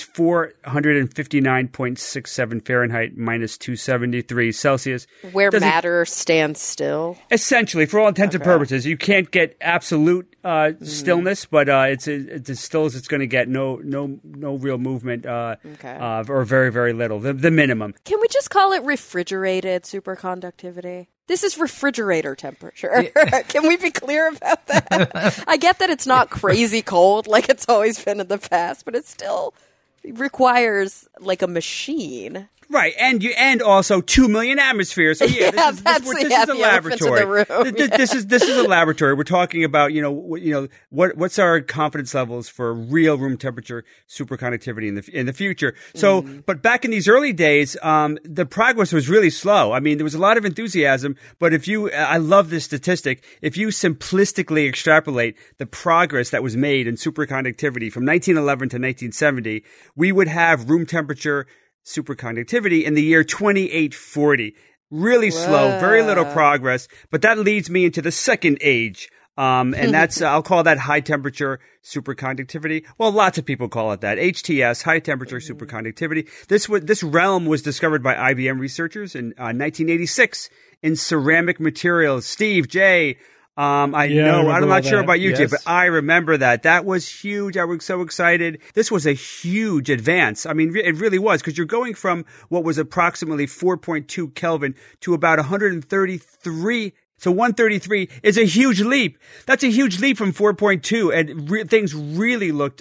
459.67 Fahrenheit, minus 273 Celsius. Where matter stands still. Essentially, for all intents and purposes, you can't get absolute stillness, but it's as still as it's going to get. No real movement, or very, very little. The minimum. Can we just call it refrigerated superconductivity? This is refrigerator temperature. Can we be clear about that? I get that it's not crazy cold like it's always been in the past, but it still requires like a machine. Right, and also 2 million atmospheres. So yeah, this is a laboratory. This is a laboratory. We're talking about what's our confidence levels for real room temperature superconductivity in the future. So, but back in these early days, the progress was really slow. I mean, there was a lot of enthusiasm, but I love this statistic. If you simplistically extrapolate the progress that was made in superconductivity from 1911 to 1970, we would have room temperature superconductivity in the year 2840. Really slow, very little progress. But that leads me into the second age. And that's, I'll call that high temperature superconductivity. Well, lots of people call it that. HTS, high temperature superconductivity. This realm was discovered by IBM researchers in 1986 in ceramic materials. Steve, Jay, I Yeah, I know. remember I'm all not sure that. about you, Jay, Yes. but I remember that. That was huge. I was so excited. This was a huge advance. I mean, it really was, because you're going from what was approximately 4.2 Kelvin to about 133. So 133 is a huge leap. That's a huge leap from 4.2, and things really looked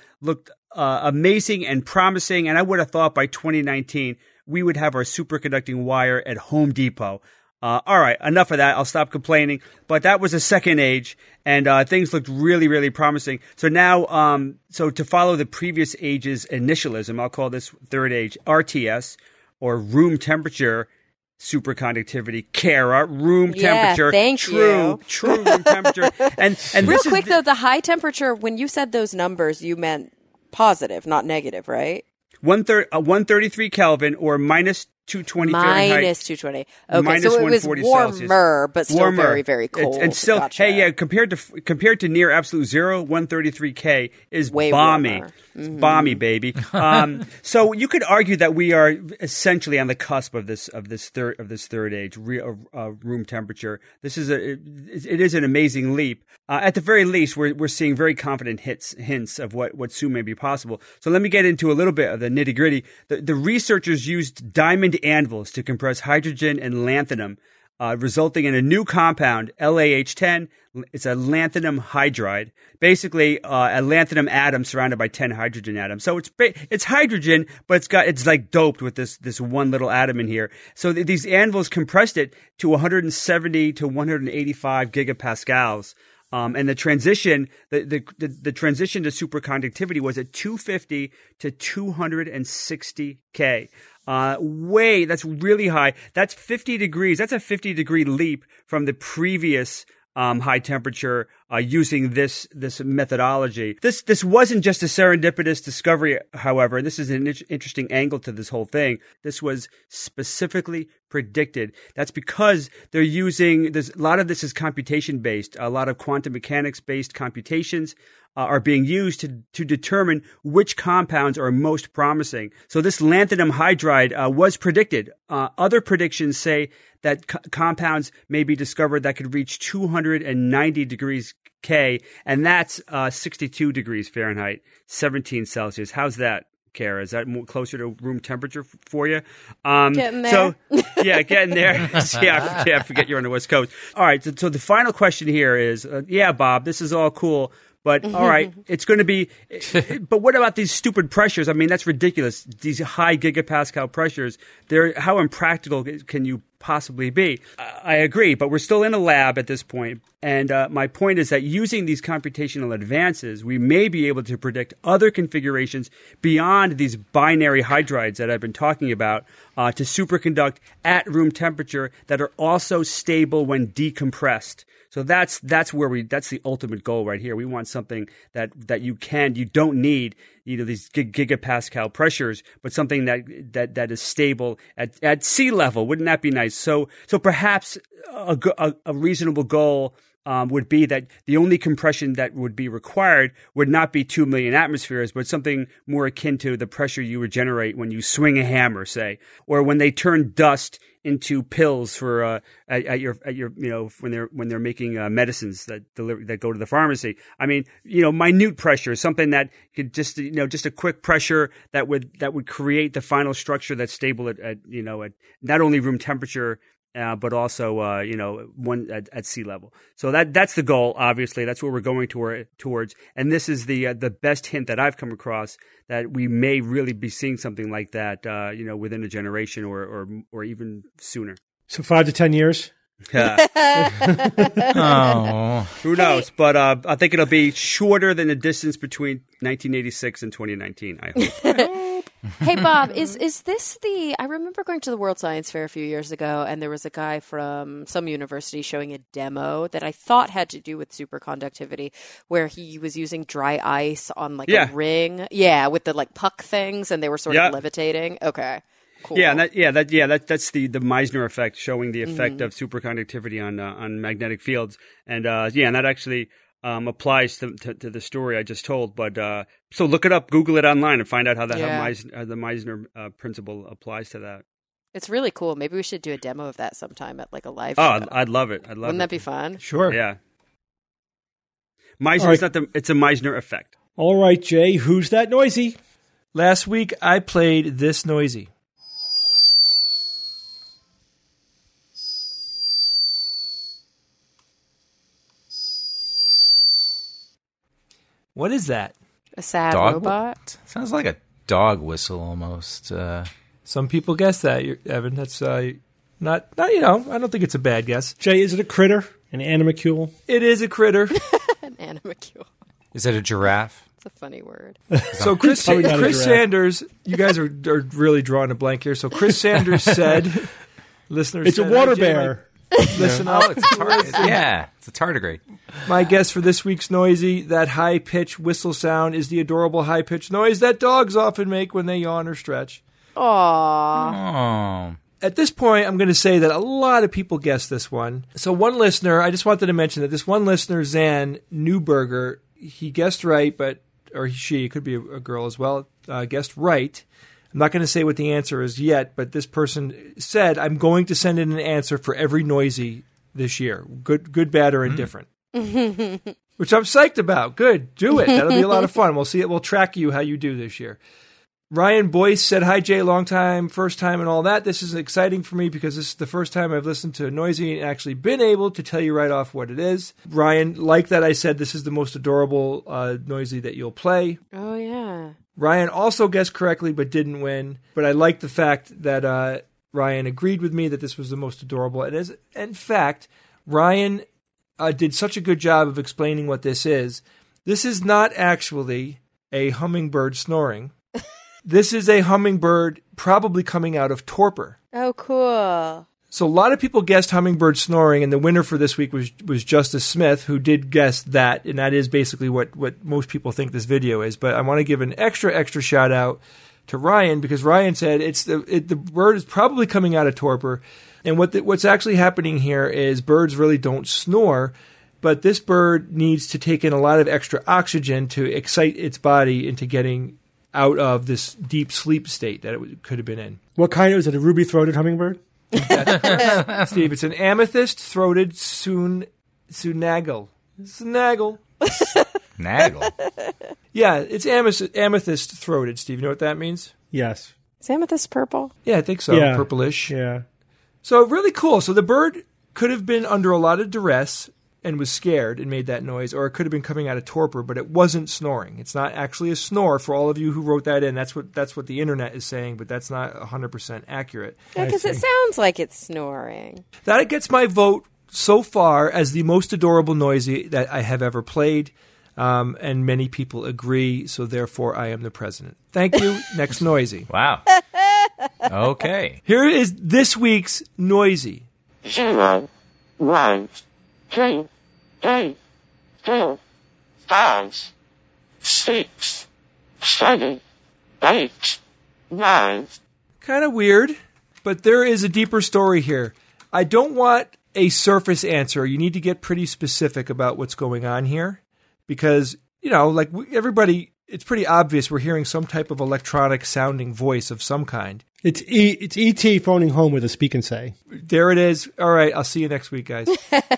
amazing and promising. And I would have thought by 2019 we would have our superconducting wire at Home Depot. All right, enough of that. I'll stop complaining. But that was a second age, and things looked really, really promising. So now, so to follow the previous age's initialism, I'll call this third age RTS, or room temperature superconductivity. Kara, room temperature. Thank you. True room temperature. And Real this quick, is though, the high temperature, when you said those numbers, you meant positive, not negative, right? 133 Kelvin, or minus 220 Fahrenheit. Minus 220. Okay, minus so it was 140 warmer, Celsius. but still very, very cold. And still, Gotcha. hey, yeah, compared to near absolute zero, 133 K is Way balmy. warmer. It's balmy, baby. So you could argue that we are essentially on the cusp of this third age, room temperature. It is an amazing leap. At the very least, we're seeing very confident hints of what soon may be possible. So let me get into a little bit of the nitty gritty. The researchers used diamond anvils to compress hydrogen and lanthanum, resulting in a new compound, LaH10. It's a lanthanum hydride, basically a lanthanum atom surrounded by 10 hydrogen atoms. So it's hydrogen, but it's like doped with this one little atom in here. So these anvils compressed it to 170 to 185 gigapascals. And the transition to superconductivity was at 250 to 260 K. That's really high. That's 50 degrees. That's a 50-degree leap from the previous high temperature using this methodology. This wasn't just a serendipitous discovery, however. This is an interesting angle to this whole thing. This was specifically predicted. That's because they're using this. A lot of this is computation based. A lot of quantum mechanics based computations are being used to determine which compounds are most promising. So this lanthanum hydride was predicted. Other predictions say that compounds may be discovered that could reach 290 degrees K, and that's 62 degrees Fahrenheit, 17 Celsius. How's that, Kara? Is that closer to room temperature for you? Getting there. So, yeah, getting there. Yeah, I forget you're on the West Coast. All right, so the final question here is, Bob, this is all cool, but all right, it's going to be – but what about these stupid pressures? I mean, that's ridiculous. These high gigapascal pressures, how impractical can you possibly be? I agree, but we're still in a lab at this point. And my point is that using these computational advances, we may be able to predict other configurations beyond these binary hydrides that I've been talking about to superconduct at room temperature that are also stable when decompressed. So that's the ultimate goal right here. We want something that you don't need, these gigapascal pressures, but something that is stable at sea level. Wouldn't that be nice? So perhaps a reasonable goal would be that the only compression that would be required would not be 2 million atmospheres, but something more akin to the pressure you would generate when you swing a hammer, say, or when they turn dust into pills for at your when they're making medicines that go to the pharmacy. I mean, minute pressure, something that could just a quick pressure that would create the final structure that's stable at not only room temperature, but also at sea level. So that's the goal. Obviously, that's what we're going towards. And this is the best hint that I've come across that we may really be seeing something like that. Within a generation or even sooner. So 5 to 10 years. Oh, Who knows? But I think it'll be shorter than the distance between 1986 and 2019. I hope. Hey, Bob, is this I remember going to the World Science Fair a few years ago, and there was a guy from some university showing a demo that I thought had to do with superconductivity, where he was using dry ice on a ring. Yeah, with the puck things, and they were sort of levitating. Okay. Cool. Yeah, that's the Meissner effect, showing the effect of superconductivity on magnetic fields, and and that actually applies to the story I just told. But so look it up, Google it online, and find out how the Meissner principle applies to that. It's really cool. Maybe we should do a demo of that sometime at like a live Oh, show. I'd love it. I'd love Wouldn't it. that be fun? Sure. Yeah. Meisner, right. it's a Meisner effect. All right, Jay, who's that noisy? Last week, I played This Noisy. What is that? A sad Dog robot? Sounds like a dog whistle almost. Some people guess that, Evan. That's not, you know, I don't think it's a bad guess. Jay, is it a critter? An animalcule? It is a critter. An animalcule. Is it a giraffe? It's a funny word. So Chris Probably not a giraffe. Sanders, you guys are really drawing a blank here. So Chris Sanders said, listeners, It's a said, water "Hi, Jay, bear. Listen Oh, up. it's a yeah, it's a tardigrade. My guess for this week's Noisy, that high-pitched whistle sound is the adorable high-pitched noise that dogs often make when they yawn or stretch. Aww. Oh, At this point, I'm going to say that a lot of people guessed this one. So one listener, I just wanted to mention that this one listener, Zan Newberger, he guessed right, or she, it could be a girl as well, guessed right. I'm not going to say what the answer is yet, but this person said, I'm going to send in an answer for every Noisy this year. Good, bad, or indifferent. Which I'm psyched about. Good. Do it. That'll be a lot of fun. We'll see it. We'll track you how you do this year. Ryan Boyce said, hi, Jay, long time, first time, and all that. This is exciting for me because this is the first time I've listened to Noisy and actually been able to tell you right off what it is. Ryan, like that I said, this is the most adorable Noisy that you'll play. Oh, yeah. Ryan also guessed correctly but didn't win. But I like the fact that Ryan agreed with me that this was the most adorable. And as, in fact, Ryan did such a good job of explaining what this is. This is not actually a hummingbird snoring. This is a hummingbird probably coming out of torpor. Oh, cool. So a lot of people guessed hummingbird snoring, and the winner for this week was Justice Smith, who did guess that, and that is basically what most people think this video is. But I want to give an extra shout out to Ryan, because Ryan said the bird is probably coming out of torpor, and what's actually happening here is birds really don't snore, but this bird needs to take in a lot of extra oxygen to excite its body into getting out of this deep sleep state that it could have been in. What kind? Was it a ruby-throated hummingbird? Steve, it's an amethyst-throated snaggle. Snaggle. Naggle. Yeah, it's amethyst-throated, Steve. You know what that means? Yes. Is amethyst purple? Yeah, I think so. Yeah. Purplish. Yeah. So really cool. So the bird could have been under a lot of duress and was scared and made that noise, or it could have been coming out of torpor, but it wasn't snoring. It's not actually a snore. For all of you who wrote that in, that's what the internet is saying, but that's not 100% accurate. Yeah, because it sounds like it's snoring. That gets my vote so far as the most adorable Noisy that I have ever played, and many people agree, so therefore I am the president. Thank you. Next Noisy. Wow. Okay. Here is this week's Noisy. 0, 1, 2, 3, 4, 5, 6, 7, 8, 9. Kind of weird, but there is a deeper story here. I don't want a surface answer. You need to get pretty specific about what's going on here, because, you know, like everybody, it's pretty obvious we're hearing some type of electronic sounding voice of some kind. It's E.T. phoning home with a speak and say. There it is. All right, I'll see you next week, guys.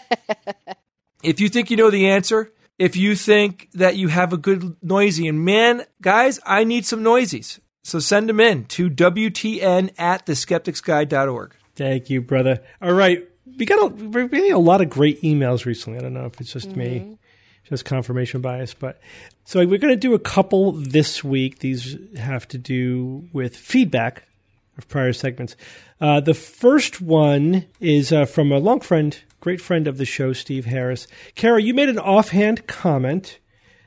If you think you know the answer, if you think that you have a good Noisy, and man, guys, I need some Noisies. So send them in to WTN@theskepticsguide.org. Thank you, brother. All right. We're getting a lot of great emails recently. I don't know if it's just me, just confirmation bias. But so we're going to do a couple this week. These have to do with feedback of prior segments. The first one is from a great friend of the show, Steve Harris. Kara, you made an offhand comment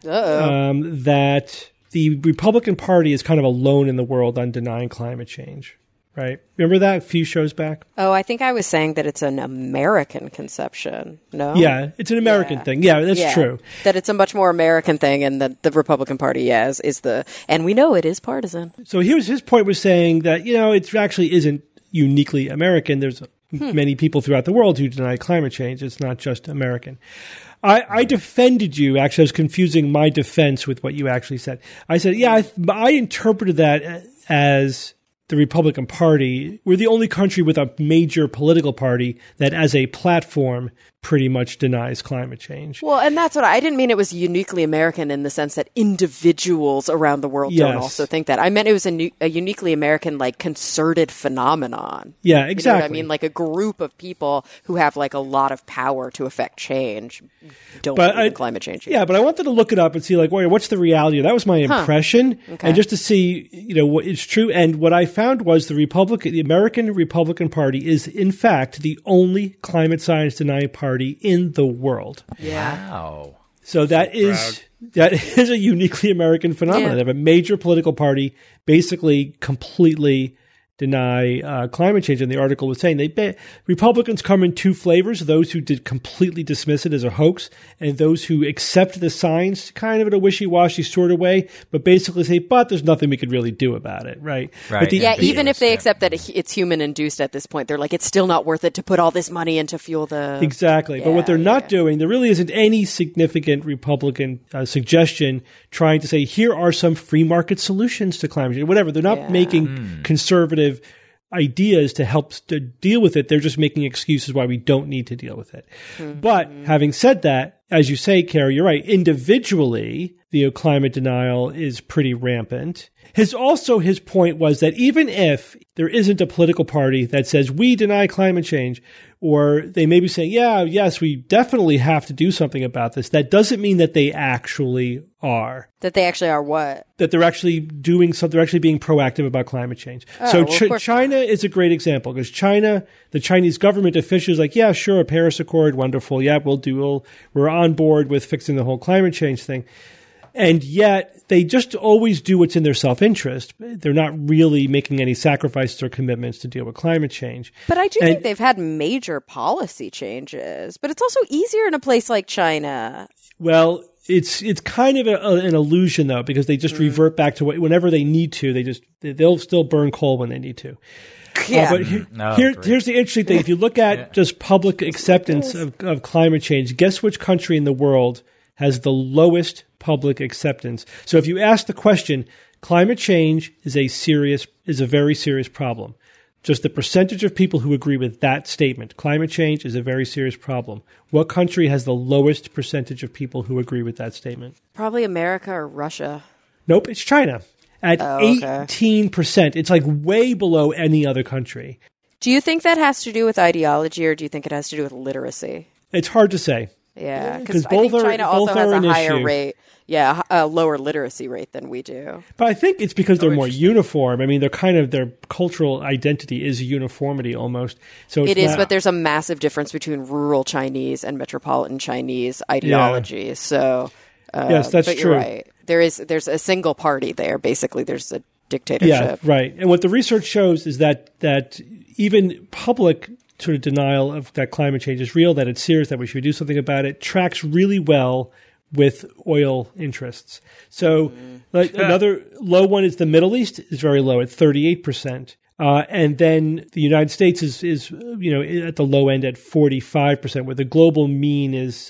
that the Republican Party is kind of alone in the world on denying climate change. Right. Remember that a few shows back? Oh, I think I was saying that it's an American conception. No? Yeah, it's an American thing. Yeah, that's true. That it's a much more American thing, and that the Republican Party, and we know it is partisan. So his point was saying that, you know, it actually isn't uniquely American. There's many people throughout the world who deny climate change. It's not just American. I defended you. Actually, I was confusing my defense with what you actually said. I said, I interpreted that as the Republican Party, we're the only country with a major political party that as a platform pretty much denies climate change. Well, and that's what I didn't mean it was uniquely American in the sense that individuals around the world don't also think that. I meant it was a uniquely American, like, concerted phenomenon. Yeah, exactly. You know what I mean? Like a group of people who have like a lot of power to affect change don't believe in climate change. Yeah, but I wanted to look it up and see, like, what's the reality? That was my impression. Okay. And just to see, what is true. And what I found was the American Republican Party is, in fact, the only climate science denying party in the world. Yeah. Wow. So that is a uniquely American phenomenon. Yeah. They have a major political party basically completely deny climate change. And the article was saying Republicans come in two flavors: those who did completely dismiss it as a hoax, and those who accept the science kind of in a wishy-washy sort of way, but basically say, but there's nothing we could really do about it, right? Right. Even if they accept that it's human-induced at this point, they're like, it's still not worth it to put all this money in to fuel the... Exactly. But what they're not doing, there really isn't any significant Republican suggestion trying to say, here are some free market solutions to climate change, whatever. They're not making conservative ideas to help to deal with it. They're just making excuses why we don't need to deal with it. But having said that, as you say, Carrie, you're right. Individually, the climate denial is pretty rampant. His point was that even if there isn't a political party that says we deny climate change, or they may be saying, yes, we definitely have to do something about this, that doesn't mean that they actually are. That they actually are what? That they're actually doing something, they're actually being proactive about climate change. China is a great example, because the Chinese government officials like, yeah, sure, a Paris Accord, wonderful. Yeah, we're on board with fixing the whole climate change thing. And yet they just always do what's in their self-interest. They're not really making any sacrifices or commitments to deal with climate change. But I do think they've had major policy changes. But it's also easier in a place like China. Well, it's kind of an illusion, though, because they just revert back to whenever they need to. They'll still burn coal when they need to. Yeah. But here's the interesting thing. If you look at just public acceptance of climate change, guess which country in the world has the lowest public acceptance? So if you ask the question, climate change is a very serious problem. Just the percentage of people who agree with that statement, climate change is a very serious problem. What country has the lowest percentage of people who agree with that statement? Probably America or Russia. Nope, it's China. At 18%. It's like way below any other country. Do you think that has to do with ideology, or do you think it has to do with literacy? It's hard to say. Yeah, because I think China also has a higher rate. Yeah, a lower literacy rate than we do. But I think it's because they're more uniform. I mean, their cultural identity is uniformity almost. So it is, but there's a massive difference between rural Chinese and metropolitan Chinese ideologies. Yeah. So yes, that's but true. You're right. There's a single party there. Basically, there's a dictatorship. Yeah, right. And what the research shows is that even public sort of denial of that climate change is real, that it's serious, that we should do something about it, tracks really well with oil interests. So another low one is the Middle East is very low at 38%. And then the United States is at the low end at 45%, where the global median is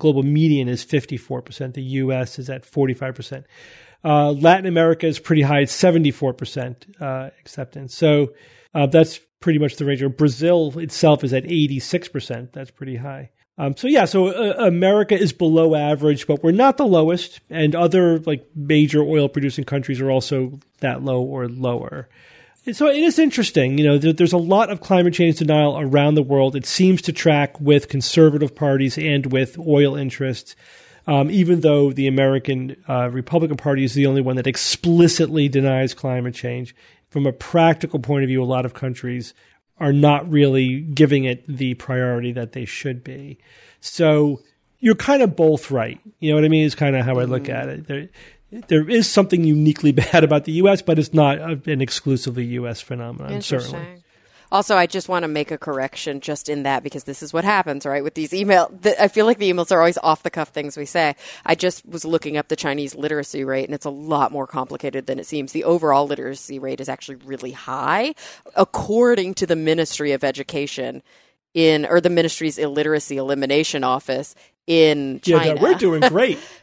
54%. The US is at 45%. Latin America is pretty high at 74% acceptance. So that's pretty much the range. Brazil itself is at 86%. That's pretty high. So America is below average, but we're not the lowest. And other like major oil producing countries are also that low or lower. So it is interesting. There's a lot of climate change denial around the world. It seems to track with conservative parties and with oil interests. Even though the American Republican Party is the only one that explicitly denies climate change. From a practical point of view, a lot of countries are not really giving it the priority that they should be. So you're kind of both right. You know what I mean? Is kind of how I look at it. There is something uniquely bad about the U.S., but it's not an exclusively U.S. phenomenon, certainly. Also, I just want to make a correction just in that, because this is what happens, right, with these emails. I feel like the emails are always off-the-cuff things we say. I just was looking up the Chinese literacy rate, and it's a lot more complicated than it seems. The overall literacy rate is actually really high, according to the Ministry of Education or the Ministry's Illiteracy Elimination Office in China. Yeah, we're doing great.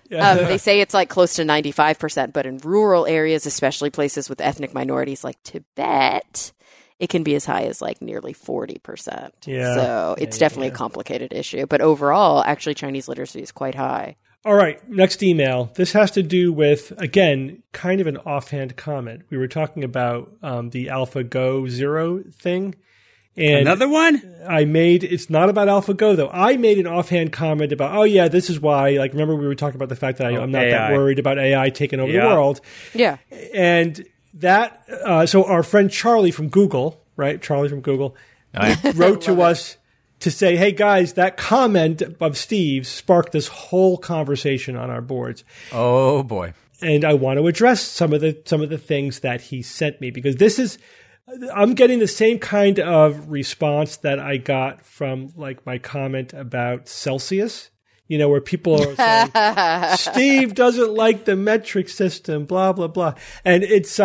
They say it's like close to 95%, but in rural areas, especially places with ethnic minorities like Tibet, it can be as high as like nearly 40%. Yeah. So it's definitely a complicated issue. But overall, actually, Chinese literacy is quite high. All right, next email. This has to do with, again, kind of an offhand comment. We were talking about the AlphaGo Zero thing. And another one? it's not about AlphaGo, though. I made an offhand comment about, oh, yeah, this is why. Like, remember we were talking about the fact that I'm not that worried about AI taking over the world. Yeah. And that, so our friend Charlie from Google, right? Charlie from Google wrote to us to say, hey, guys, that comment of Steve's sparked this whole conversation on our boards. Oh, boy. And I want to address some of the things that he sent me, because I'm getting the same kind of response that I got from like my comment about Celsius, where people are saying, Steve doesn't like the metric system, blah, blah, blah. And it's,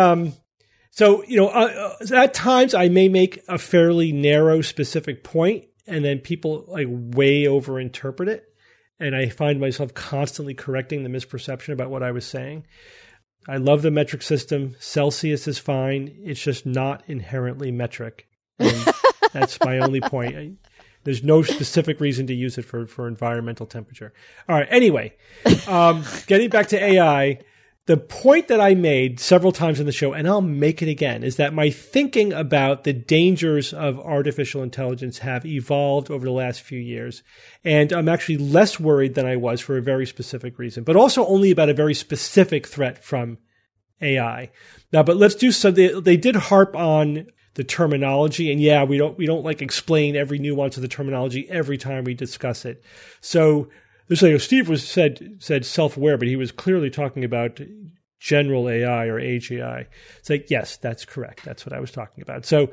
at times I may make a fairly narrow specific point, and then people like way overinterpret it. And I find myself constantly correcting the misperception about what I was saying. I love the metric system. Celsius is fine. It's just not inherently metric. And that's my only point. There's no specific reason to use it for environmental temperature. All right. Anyway, getting back to AI, the point that I made several times in the show, and I'll make it again, is that my thinking about the dangers of artificial intelligence have evolved over the last few years. And I'm actually less worried than I was for a very specific reason, but also only about a very specific threat from AI. Now, but let's do so. They did harp on the terminology, and yeah, we don't like explain every nuance of the terminology every time we discuss it. So there's like Steve said self-aware, but he was clearly talking about general AI or AGI. It's like, yes, that's correct. That's what I was talking about. So,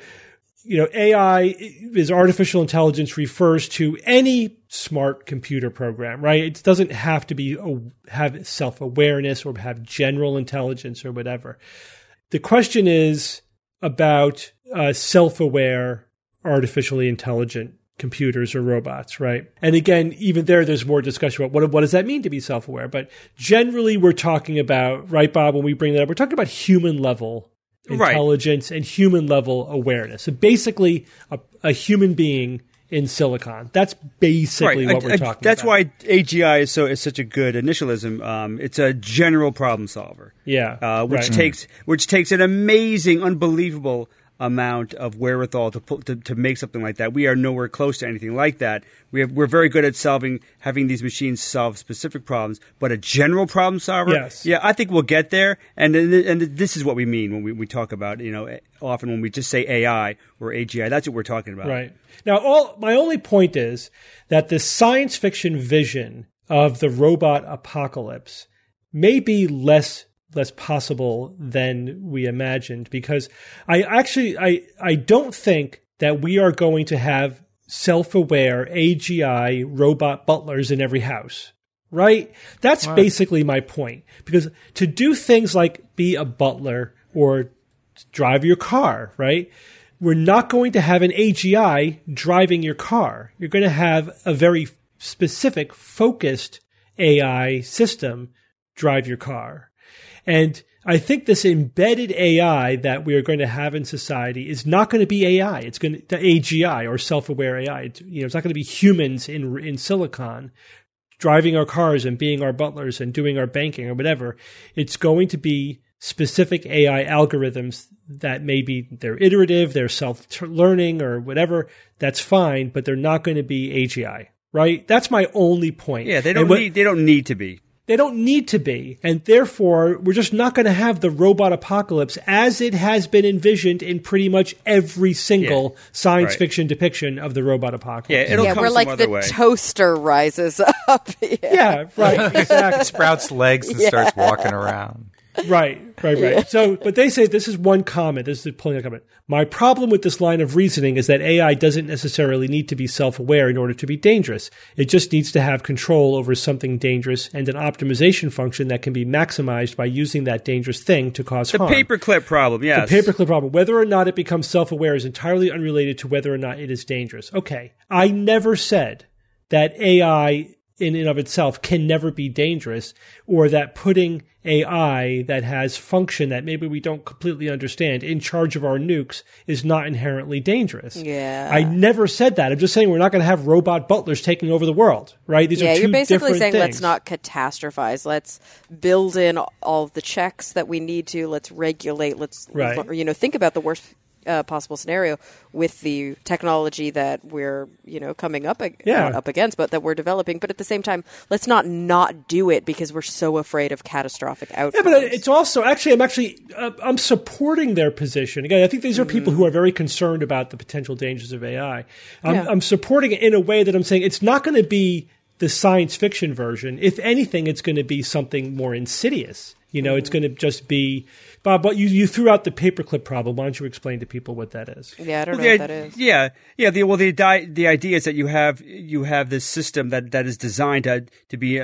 AI is artificial intelligence, refers to any smart computer program, right? It doesn't have to have self-awareness or have general intelligence or whatever. The question is about self-aware, artificially intelligent computers or robots, right? And again, even there's more discussion about what does that mean to be self-aware? But generally, we're talking about, right, Bob, when we bring that up, we're talking about human level intelligence and human level awareness. So basically, a human being in silicon. That's basically what we're talking about. That's why AGI is such a good initialism. It's a general problem solver. Yeah, which takes an amazing, unbelievable amount of wherewithal to make something like that. We are nowhere close to anything like that. We're very good at having these machines solve specific problems, but a general problem solver. Yes. Yeah, I think we'll get there. And this is what we mean when we talk about, often when we just say AI or AGI, that's what we're talking about. Right. Now, my only point is that the science fiction vision of the robot apocalypse may be less possible than we imagined, because I don't think that we are going to have self-aware AGI robot butlers in every house, right? That's basically my point, because to do things like be a butler or drive your car, right? We're not going to have an AGI driving your car. You're going to have a very specific, focused AI system drive your car. And I think this embedded AI that we are going to have in society is not going to be AI. It's going to AGI or self-aware AI. It's not going to be humans in silicon driving our cars and being our butlers and doing our banking or whatever. It's going to be specific AI algorithms that maybe they're iterative, they're self-learning or whatever. That's fine, but they're not going to be AGI, right? That's my only point. Yeah, they don't need to be. They don't need to be. And therefore, we're just not going to have the robot apocalypse as it has been envisioned in pretty much every single science fiction depiction of the robot apocalypse. Yeah, it'll come we're some like other the way. toaster rises up. Yeah, right, exactly. It sprouts legs and starts walking around. Right. Yeah. So, but they say this is one comment. This is pulling a comment. My problem with this line of reasoning is that AI doesn't necessarily need to be self-aware in order to be dangerous. It just needs to have control over something dangerous and an optimization function that can be maximized by using that dangerous thing to cause harm. The paperclip problem, yes. The paperclip problem. Whether or not it becomes self-aware is entirely unrelated to whether or not it is dangerous. Okay. I never said that AI in and of itself can never be dangerous, or that putting AI that has function that maybe we don't completely understand in charge of our nukes is not inherently dangerous. Yeah. I never said that. I'm just saying we're not going to have robot butlers taking over the world, right? These are two you're basically different saying things. let's not catastrophize. Let's build in all of the checks that we need to. Let's regulate. Let's think about the worst possible scenario with the technology that we're coming up not up against, but that we're developing. But at the same time, let's not do it because we're so afraid of catastrophic outcomes. Yeah, but it's also I'm supporting their position. Again, I think these are people who are very concerned about the potential dangers of AI. I'm supporting it in a way that I'm saying it's not going to be the science fiction version. If anything, it's going to be something more insidious. It's going to just be, Bob, but you threw out the paperclip problem. Why don't you explain to people what that is? Yeah, I don't know what that is. Yeah. The idea is that you have this system that is designed to be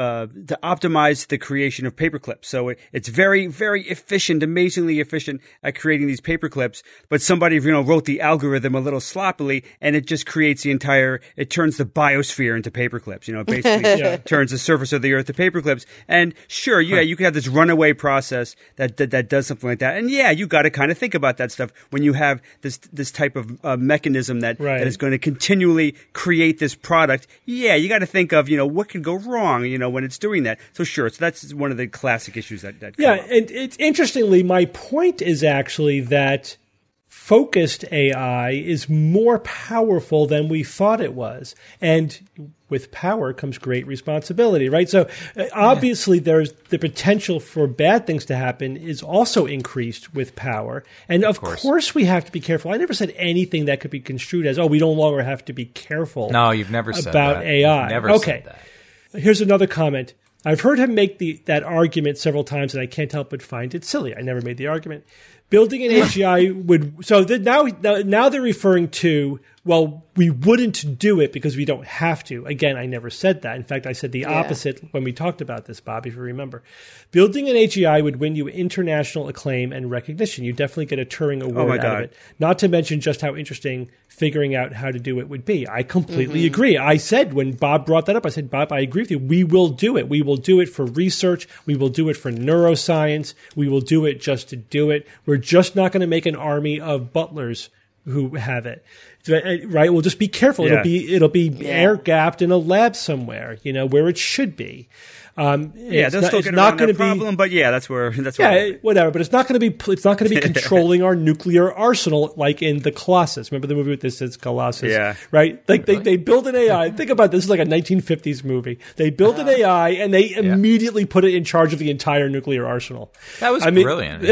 to optimize the creation of paperclips. So it's very, very efficient, amazingly efficient at creating these paperclips. But somebody wrote the algorithm a little sloppily, and it just creates it turns the biosphere into paperclips. Basically turns the surface of the earth to paperclips. And sure, you can have this runaway process that does something like that. And you got to kind of think about that stuff when you have this type of mechanism that is going to continually create this product. Yeah, you got to think of what could go wrong when it's doing that. So sure, so that's one of the classic issues that come up. And it's interestingly, my point is actually that focused AI is more powerful than we thought it was. And with power comes great responsibility, right? So obviously there's the potential for bad things to happen is also increased with power. And of course we have to be careful. I never said anything that could be construed as, we no longer have to be careful. No, you've never said about that. AI. You've never said that. Here's another comment. I've heard him make that argument several times, and I can't help but find it silly. I never made the argument. Building an AGI would... So now they're referring to, we wouldn't do it because we don't have to. Again, I never said that. In fact, I said the opposite when we talked about this, Bob, if you remember. Building an AGI would win you international acclaim and recognition. You definitely get a Turing Award out of it. Not to mention just how interesting figuring out how to do it would be. I completely agree. I said, when Bob brought that up, I said, Bob, I agree with you. We will do it. We will do it for research. We will do it for neuroscience. We will do it just to do it. We're just not going to make an army of butlers who have it. Right? We'll just be careful. Yeah. It'll be air gapped in a lab somewhere, where it should be. They'll still get around that problem, but that's where. Whatever. But it's not going to be controlling our nuclear arsenal like in the Colossus. Remember the movie with this? It's Colossus. Yeah. Right. Like they build an AI. Think about this. This is like a 1950s movie. They build an AI and they immediately put it in charge of the entire nuclear arsenal. That was brilliant.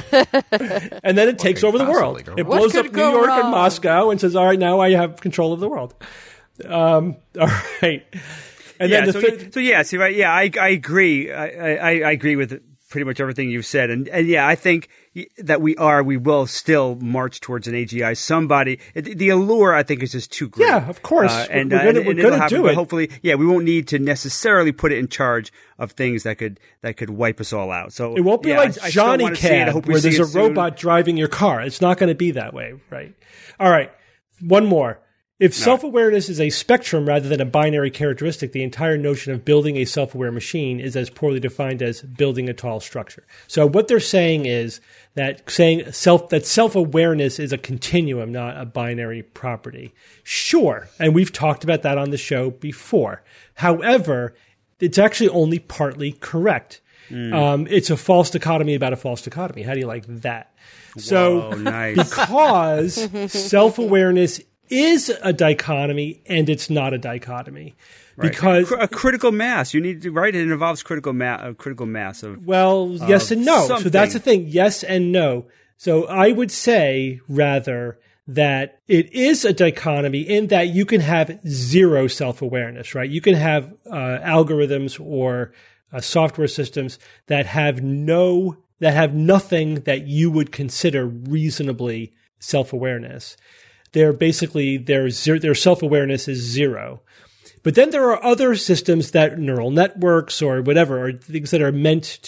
And then it takes over the world. It blows up New York and Moscow and says, "All right, now I have control of the world." All right. And I agree. I agree with pretty much everything you've said. And I think that we will still march towards an AGI. The allure, I think, is just too great. Yeah, of course. We're going to do it. Hopefully, we won't need to necessarily put it in charge of things that could wipe us all out. So it won't be like Johnny Cab, where there's a robot driving your car. It's not going to be that way, right? All right. One more. If self-awareness is a spectrum rather than a binary characteristic, the entire notion of building a self-aware machine is as poorly defined as building a tall structure. So what they're saying is that self-awareness is a continuum, not a binary property. Sure, and we've talked about that on the show before. However, it's actually only partly correct. It's a false dichotomy about a false dichotomy. How do you like that? Whoa, nice. Because self-awareness is a dichotomy and it's not a dichotomy. Right. Because a critical mass, you need to, right? It involves critical mass of. Well, yes and no. Something. So that's the thing. Yes and no. So I would say rather that it is a dichotomy in that you can have zero self-awareness, right? You can have algorithms or software systems that have nothing that you would consider reasonably self-awareness. Their self-awareness is zero. But then there are other systems that neural networks or whatever, or things that are meant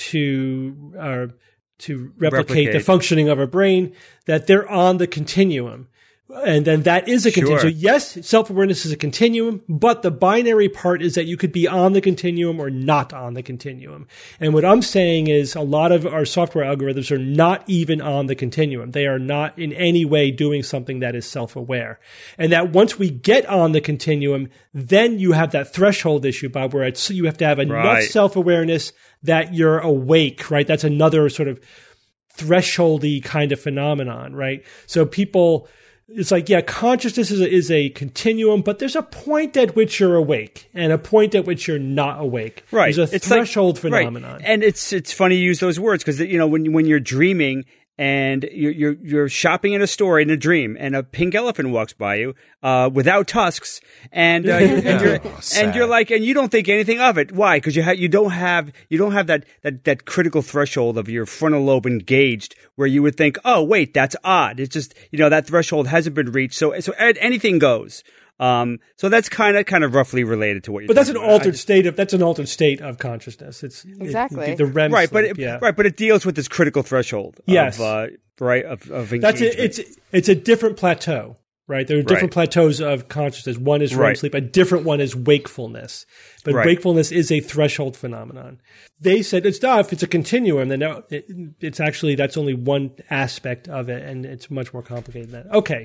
to replicate the functioning of a brain, that they're on the continuum. And then that is a continuum. Sure. So yes, self-awareness is a continuum, but the binary part is that you could be on the continuum or not on the continuum. And what I'm saying is a lot of our software algorithms are not even on the continuum. They are not in any way doing something that is self-aware. And that once we get on the continuum, then you have that threshold issue, Bob, where you have to have enough Right. self-awareness that you're awake, right? That's another sort of thresholdy kind of phenomenon, right? So people, it's like, yeah, consciousness is a continuum, but there's a point at which you're awake and a point at which you're not awake. Right. There's a It's like- threshold phenomenon. Right. And it's funny you use those words because, you know, when you're dreaming and you're shopping in a store in a dream and a pink elephant walks by you without tusks and you're like, and you don't think anything of it. Why? Because you don't have that critical threshold of your frontal lobe engaged where you would think, oh wait, that's odd. It's just, you know, that threshold hasn't been reached. So anything goes. So that's kind of roughly related to what you're But that's an talking about. altered state of consciousness. It's Exactly. the REM Right, sleep, yeah. but it deals with this critical threshold. Yes. of engagement. That's it. It's a different plateau, right? There are different Right. plateaus of consciousness. One is REM Right. sleep. A different one is wakefulness. But Right. wakefulness is a threshold phenomenon. They said if it's a continuum, then no, it's actually, that's only one aspect of it, and it's much more complicated than that. Okay.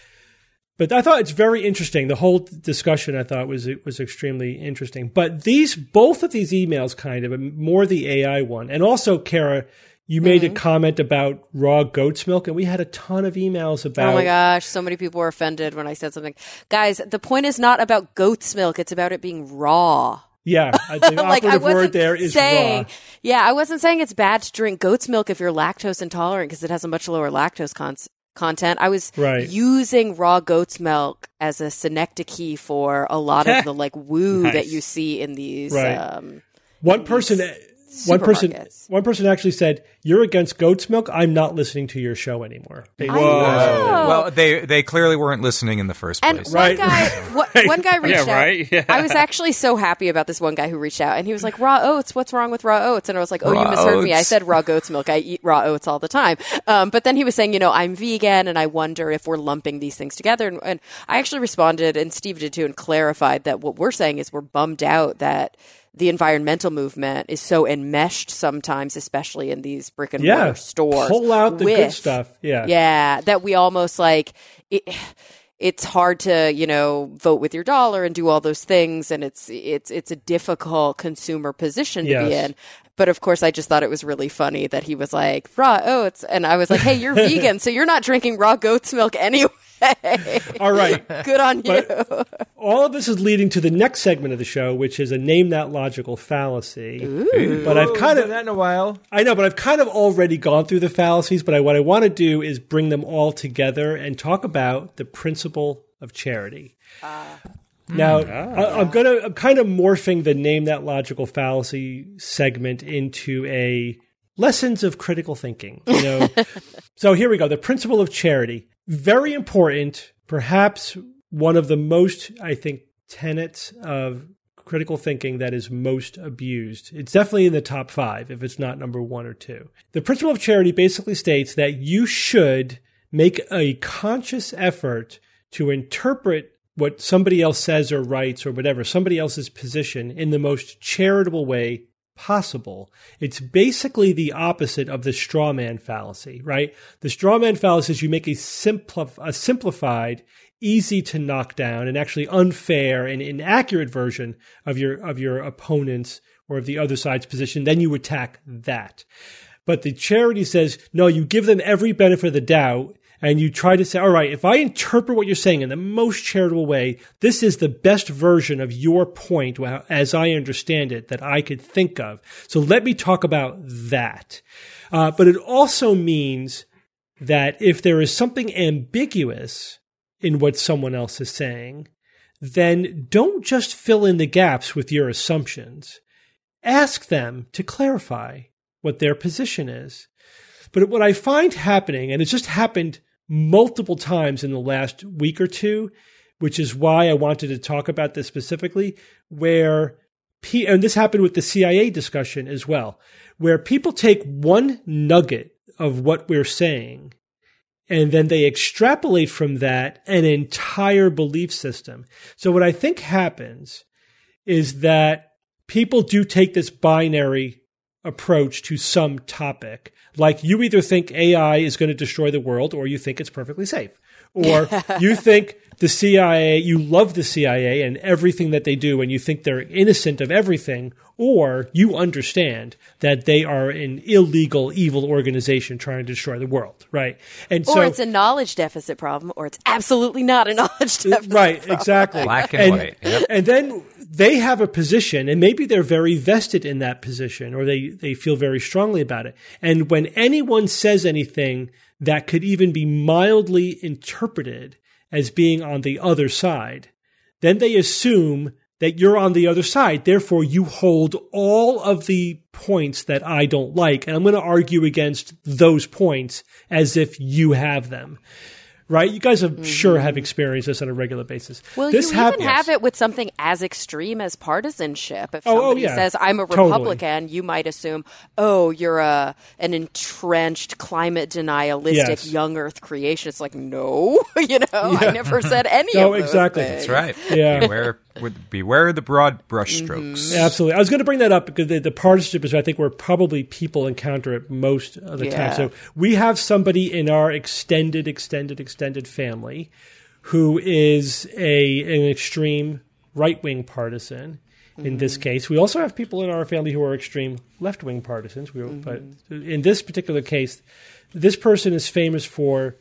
But I thought it's very interesting. The whole discussion I thought was extremely interesting. But both of these emails kind of, more the AI one, and also, Kara, you made a comment about raw goat's milk, and we had a ton of emails about. Oh my gosh, so many people were offended when I said something. Guys, the point is not about goat's milk, it's about it being raw. Yeah, the Like, I operative word wasn't there is saying, raw. yeah, I wasn't saying it's bad to drink goat's milk if you're lactose intolerant because it has a much lower lactose content. I was Right. using raw goat's milk as a synecdoche for a lot of the like woo Nice. that you see in these Right. One person supermarkets. actually said, "You're against goat's milk. I'm not listening to your show anymore." I know. Well, they clearly weren't listening in the first And place. Right. one guy reached out. right? Yeah. I was actually so happy about this one guy who reached out, and he was like, "Raw oats, what's wrong with raw oats?" And I was like, "Oh, Raw you misheard me. I oats. said raw goat's milk. I eat raw oats all the time." But then he was saying, you know, I'm vegan, and I wonder if we're lumping these things together. And I actually responded, and Steve did too, and clarified that what we're saying is we're bummed out that the environmental movement is so enmeshed sometimes, especially in these brick and mortar stores. Pull out the good with- stuff. Yeah. Yeah, that we almost like it's hard to, you know, vote with your dollar and do all those things, and it's a difficult consumer position to be Yes. in. But of course, I just thought it was really funny that he was like raw oats, and I was like, "Hey, you're vegan, so you're not drinking raw goat's milk anyway." All right. Good on you. All of this is leading to the next segment of the show, which is a name that logical fallacy. But I've kind Done of that in a while. I know, but I've kind of already gone through the fallacies. But what I want to do is bring them all together and talk about the principle of charity. Now, I'm kind of morphing the name that logical fallacy segment into a lessons of critical thinking. You know, so here we go. The principle of charity, very important. Perhaps one of the most, I think, tenets of critical thinking that is most abused. It's definitely in the top 5, if it's not number 1 or 2. The principle of charity basically states that you should make a conscious effort to interpret what somebody else says or writes or whatever, somebody else's position, in the most charitable way possible. It's basically the opposite of the straw man fallacy, right? The straw man fallacy is you make a simplified, easy to knock down, and actually unfair and inaccurate version of your opponent's or of the other side's position. Then you attack that. But the charity says, no, you give them every benefit of the doubt, and you try to say, all right, if I interpret what you're saying in the most charitable way, this is the best version of your point as I understand it that I could think of. So let me talk about that. But it also means that if there is something ambiguous in what someone else is saying, then don't just fill in the gaps with your assumptions. Ask them to clarify what their position is. But what I find happening, and it's just happened multiple times in the last week or two, which is why I wanted to talk about this specifically, and this happened with the CIA discussion as well, where people take one nugget of what we're saying and then they extrapolate from that an entire belief system. So what I think happens is that people do take this binary approach to some topic. Like you either think AI is going to destroy the world or you think it's perfectly safe. Or you think the CIA, you love the CIA and everything that they do and you think they're innocent of everything, or you understand that they are an illegal, evil organization trying to destroy the world, right? And or it's a knowledge deficit problem, or it's absolutely not a knowledge deficit right, problem. exactly. Black and white. Yep. And then they have a position, and maybe they're very vested in that position, or they feel very strongly about it. And when anyone says anything that could even be mildly interpreted as being on the other side, then they assume that you're on the other side. Therefore, you hold all of the points that I don't like, and I'm going to argue against those points as if you have them. Right? You guys have sure have experienced this on a regular basis. Well, this you even have it with something as extreme as partisanship. If somebody says, I'm a Republican, you might assume, oh, you're an entrenched climate denialistic young earth creation. It's like, no, I never said any of those exactly. things. That's right. Yeah. Beware the broad brushstrokes. Absolutely. I was going to bring that up because the partisanship is, I think, where probably people encounter it most of the time. So we have somebody in our extended family who is an extreme right-wing partisan. In this case, we also have people in our family who are extreme left-wing partisans. But in this particular case, this person is famous for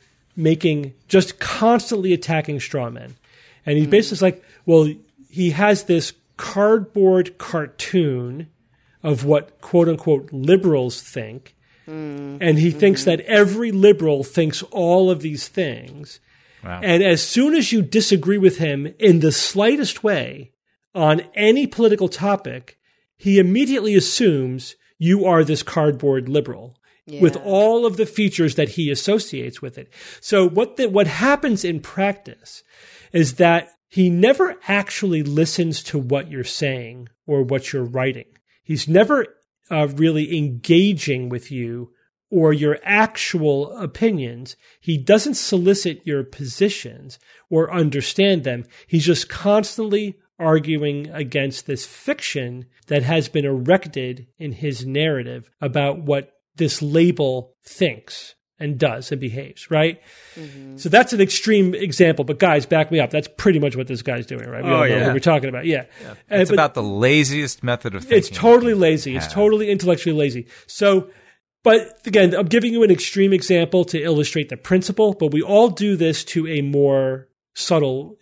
just constantly attacking straw men. And he's basically like, well, he has this cardboard cartoon of what quote-unquote liberals think. And he thinks that every liberal thinks all of these things. Wow. And as soon as you disagree with him in the slightest way on any political topic, he immediately assumes you are this cardboard liberal with all of the features that he associates with it. So what happens in practice is that he never actually listens to what you're saying or what you're writing. He's never really engaging with you or your actual opinions. He doesn't solicit your positions or understand them. He's just constantly arguing against this fiction that has been erected in his narrative about what this label thinks and does and behaves, right? So that's an extreme example, but guys, back me up. That's pretty much what this guy's doing, right? We all know what we're talking about. Yeah. It's about the laziest method of thinking. It's totally lazy. It's totally intellectually lazy. So, but again, I'm giving you an extreme example to illustrate the principle, but we all do this in a more subtle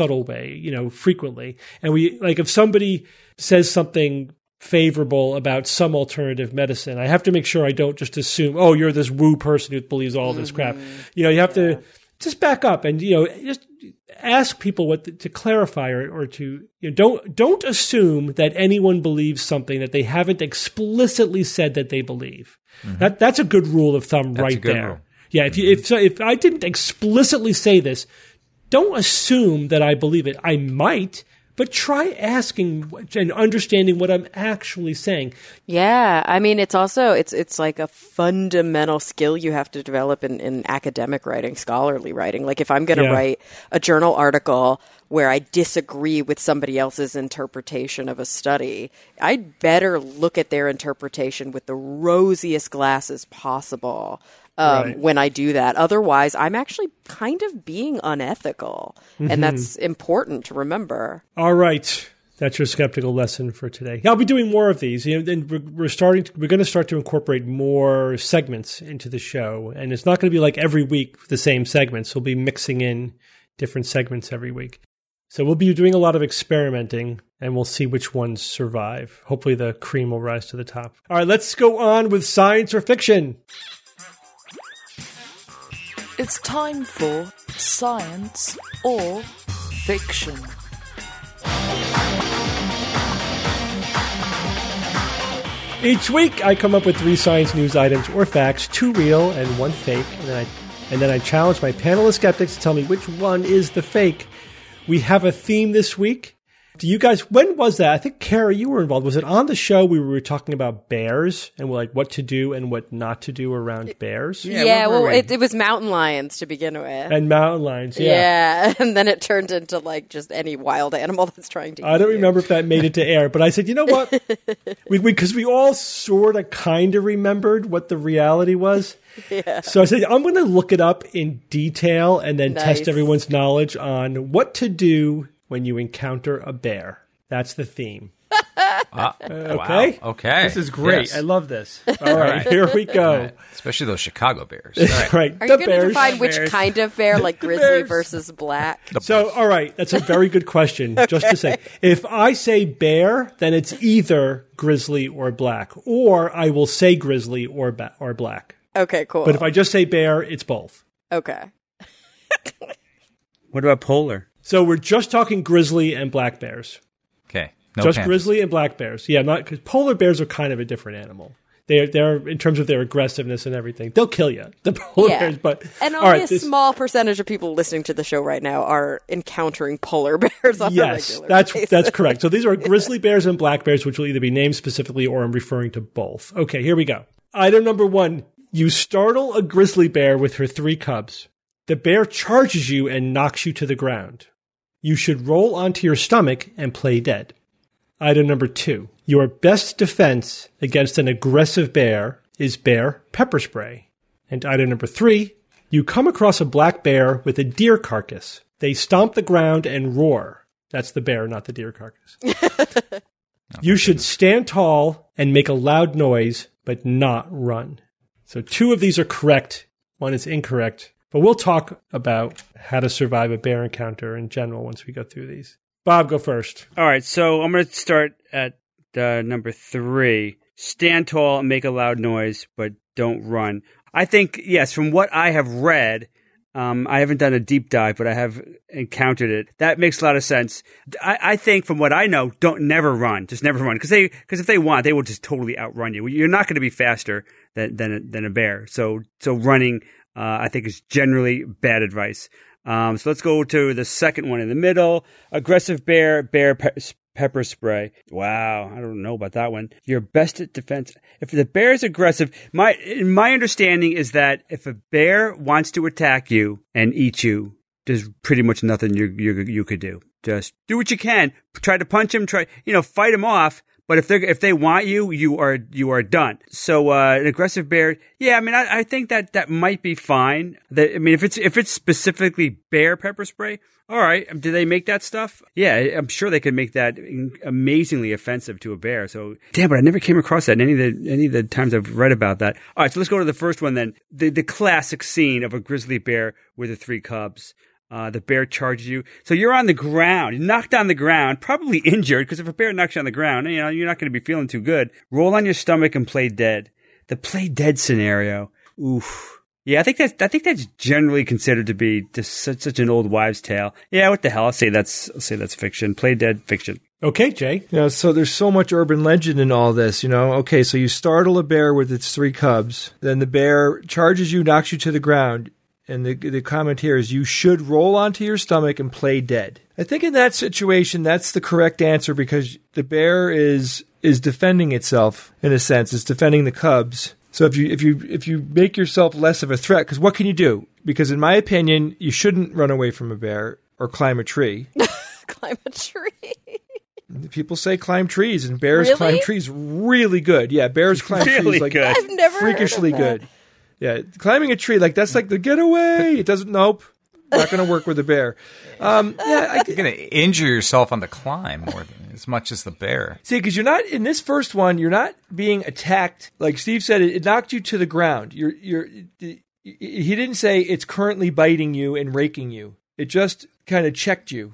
way, frequently. And if somebody says something favorable about some alternative medicine, I have to make sure I don't just assume, oh, you're this woo person who believes all this crap. You have to just back up and, just ask people to clarify or to, don't assume that anyone believes something that they haven't explicitly said that they believe. That's a good rule of thumb right there. Rule. Yeah. If I didn't explicitly say this, don't assume that I believe it. I might, but try asking and understanding what I'm actually saying. Yeah. I mean, it's also, it's like a fundamental skill you have to develop in academic writing, scholarly writing. Like if I'm going to write a journal article where I disagree with somebody else's interpretation of a study, I'd better look at their interpretation with the rosiest glasses possible. When I do that. Otherwise, I'm actually kind of being unethical. And that's important to remember. All right. That's your skeptical lesson for today. I'll be doing more of these. Then we're going to start to incorporate more segments into the show. And it's not going to be like every week the same segments. We'll be mixing in different segments every week. So we'll be doing a lot of experimenting, and we'll see which ones survive. Hopefully the cream will rise to the top. All right, let's go on with science or fiction. It's time for Science or Fiction. Each week, I come up with 3 science news items or facts, 2 real and 1 fake, and then I challenge my panel of skeptics to tell me which one is the fake. We have a theme this week. Do you guys, when was that? I think, Kara, you were involved. Was it on the show we were talking about bears and like what to do and what not to do around bears? Well, it was mountain lions to begin with. And mountain lions, Yeah, and then it turned into like just any wild animal that's trying to eat I don't you. remember if that made it to air, but I said, you know what? Because we all sort of kind of remembered what the reality was. Yeah. So I said, I'm going to look it up in detail and then test Nice. everyone's knowledge on what to do when you encounter a bear. That's the theme. Okay. Wow. Okay. This is great. Yes. I love this. All right, here we go. All right. Especially those Chicago Bears. All right. Right. Are the you going to bears. define which kind of bear, like grizzly bears. versus black? So, all right, that's a very good question. Just to say, if I say bear, then it's either grizzly or black, or I will say grizzly or black. Okay, cool. But if I just say bear, it's both. Okay. What about polar? So we're just talking grizzly and black bears. Okay. No Just pandas. grizzly and black bears. Yeah, not because polar bears are kind of a different animal. They're in terms of their aggressiveness and everything. They'll kill you, the polar Yeah. bears. But And all only right, a small percentage of people listening to the show right now are encountering polar bears on a yes, regular that's basis. correct. So these are grizzly bears and black bears, which will either be named specifically or I'm referring to both. Okay, here we go. Item number 1: you startle a grizzly bear with her 3 cubs. The bear charges you and knocks you to the ground. You should roll onto your stomach and play dead. Item number 2: your best defense against an aggressive bear is bear pepper spray. And item number 3: you come across a black bear with a deer carcass. They stomp the ground and roar. That's the bear, not the deer carcass. You should stand tall and make a loud noise, but not run. So 2 of these are correct. 1 is incorrect. But we'll talk about how to survive a bear encounter in general once we go through these. Bob, go first. All right, so I'm going to start at number 3. Stand tall and make a loud noise, but don't run. I think, yes, from what I have read, I haven't done a deep dive, but I have encountered it. That makes a lot of sense. I think from what I know, never run. Just never run. Because if they want, they will just totally outrun you. You're not going to be faster than a bear. So running, I think, is generally bad advice. So let's go to the second one in the middle. Aggressive bear pepper spray. Wow, I don't know about that one. Your best defense. If the bear is aggressive, my understanding is that if a bear wants to attack you and eat you, there's pretty much nothing you could do. Just do what you can. Try to punch him. Fight him off. But if they want you, you are done. So an aggressive bear, yeah. I mean, I think that might be fine. If it's specifically bear pepper spray, all right. Do they make that stuff? Yeah, I'm sure they could make that amazingly offensive to a bear. So damn, but I never came across that in any of the times I've read about that. All right, so let's go to the first one then. The classic scene of a grizzly bear with the 3 cubs. The bear charges you. So you're on the ground, knocked on the ground, probably injured, because if a bear knocks you on the ground, you're not going to be feeling too good. Roll on your stomach and play dead. The play dead scenario. Oof. Yeah, I think that's generally considered to be just such an old wives' tale. Yeah, what the hell? I'll say that's fiction. Play dead fiction. Okay, Jay. Yeah, so there's so much urban legend in all this, Okay, so you startle a bear with its 3 cubs. Then the bear charges you, knocks you to the ground. And the comment here is you should roll onto your stomach and play dead. I think in that situation, that's the correct answer because the bear is defending itself in a sense. It's defending the cubs. So if you make yourself less of a threat, because what can you do? Because in my opinion, you shouldn't run away from a bear or climb a tree. Climb a tree. People say climb trees, and bears Really? climb trees really good. Yeah, bears climb Really trees like good. I've never freakishly heard of that. good. Yeah, climbing a tree, that's like the getaway. It doesn't, nope. Not going to work with a bear. You're going to injure yourself on the climb more than as much as the bear. See, because you're not, in this first one, you're not being attacked. Like Steve said, it knocked you to the ground. He didn't say it's currently biting you and raking you. It just kind of checked you.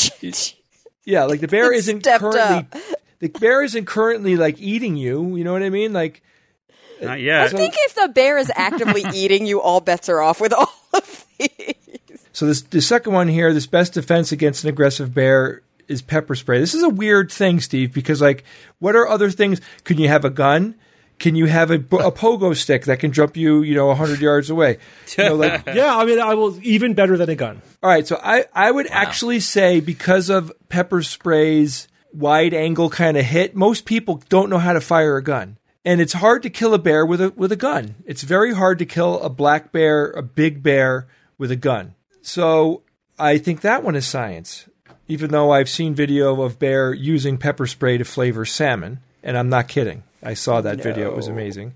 Yeah, like the bear isn't stepped currently, up. the bear isn't currently like eating you. You know what I mean? Like, Not yet. I think if the bear is actively eating you, all bets are off with all of these. so the second one here, this best defense against an aggressive bear is pepper spray. This is a weird thing, Steve, because what are other things? Can you have a gun? Can you have a pogo stick that can jump you, 100 yards away? Yeah, I mean, I will even better than a gun. All right, so I would actually say because of pepper spray's wide angle kind of hit, most people don't know how to fire a gun. And it's hard to kill a bear with a gun. It's very hard to kill a black bear, a big bear, with a gun. So I think that one is science, even though I've seen video of bear using pepper spray to flavor salmon, and I'm not kidding. I saw that video. It was amazing.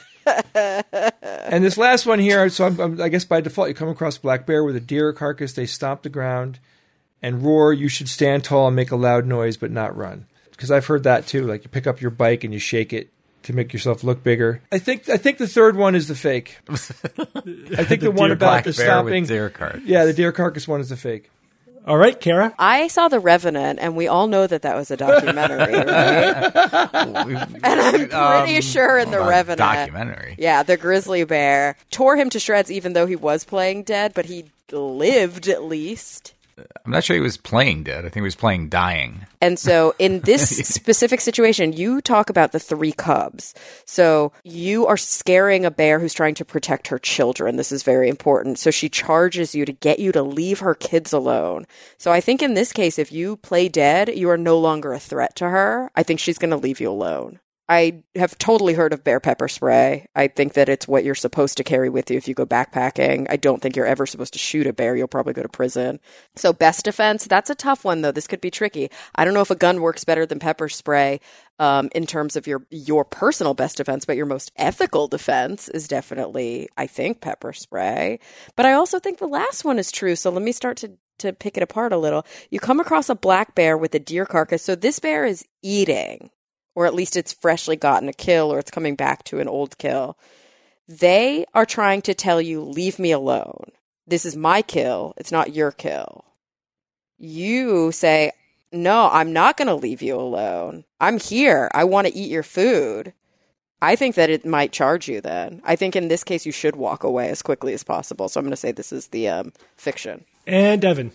And this last one here, so I guess by default, you come across a black bear with a deer carcass. They stomp the ground and roar, you should stand tall and make a loud noise, but not run. Because I've heard that too. Like you pick up your bike and you shake it to make yourself look bigger. I think the third one is the fake. I think the one about the stomping. Deer carcass. Yeah, the deer carcass one is the fake. All right, Kara. I saw The Revenant, and we all know that was a documentary, right? And I'm pretty sure in The Revenant, documentary. Yeah, the grizzly bear tore him to shreds, even though he was playing dead, but he lived at least. I'm not sure he was playing dead. I think he was playing dying. And so in this specific situation, you talk about the 3 cubs. So you are scaring a bear who's trying to protect her children. This is very important. So she charges you to get you to leave her kids alone. So I think in this case, if you play dead, you are no longer a threat to her. I think she's going to leave you alone. I have totally heard of bear pepper spray. I think that it's what you're supposed to carry with you if you go backpacking. I don't think you're ever supposed to shoot a bear. You'll probably go to prison. So best defense, that's a tough one, though. This could be tricky. I don't know if a gun works better than pepper spray in terms of your personal best defense, but your most ethical defense is definitely, I think, pepper spray. But I also think the last one is true. So let me start to pick it apart a little. You come across a black bear with a deer carcass. So this bear is eating, or at least it's freshly gotten a kill, or it's coming back to an old kill. They are trying to tell you, leave me alone. This is my kill. It's not your kill. You say, no, I'm not going to leave you alone. I'm here. I want to eat your food. I think that it might charge you then. I think in this case, you should walk away as quickly as possible. So I'm going to say this is the fiction. And Evan.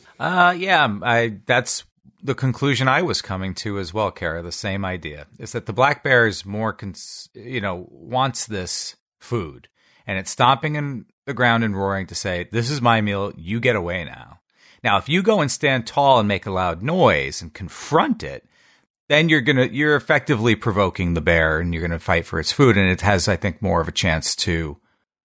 That's the conclusion I was coming to as well, Kara. The same idea is that the black bear is more, wants this food, and it's stomping in the ground and roaring to say, "This is my meal. You get away now." Now, if you go and stand tall and make a loud noise and confront it, then you're effectively provoking the bear, and you're gonna fight for its food, and it has, I think, more of a chance to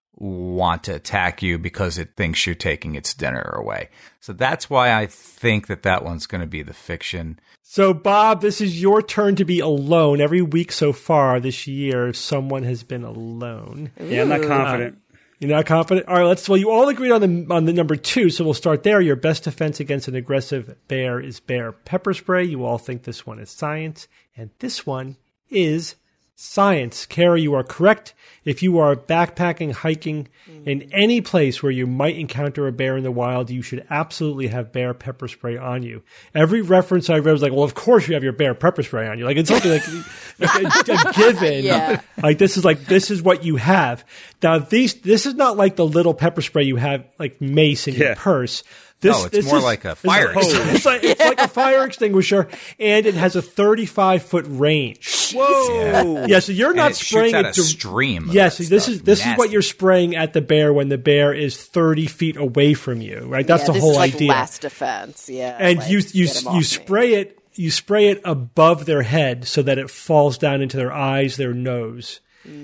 want to attack you because it thinks you're taking its dinner away. So that's why I think that one's going to be the fiction. So, Bob, this is your turn to be alone. Every week so far this year, someone has been alone. Yeah, I'm not confident. You're not confident? All right, well, you all agreed on the number 2, so we'll start there. Your best defense against an aggressive bear is bear pepper spray. You all think this one is science, and this one is science. Kara, you are correct. If you are backpacking, hiking in any place where you might encounter a bear in the wild, you should absolutely have bear pepper spray on you. Every reference I read was like, well, of course you have your bear pepper spray on you. Like, it's something like a given. Yeah. Like, this is what you have. Now, this is not like the little pepper spray you have, like mace in your purse. It's more like a fire extinguisher. It's like a fire extinguisher, and it has a 35-foot range. Whoa! Yeah, so you're not spraying it a stream. Yes, this is what you're spraying at the bear when the bear is 30 feet away from you. Right, that's the whole idea. idea. Last defense, yeah. And you spray it. You spray it above their head so that it falls down into their eyes, their nose.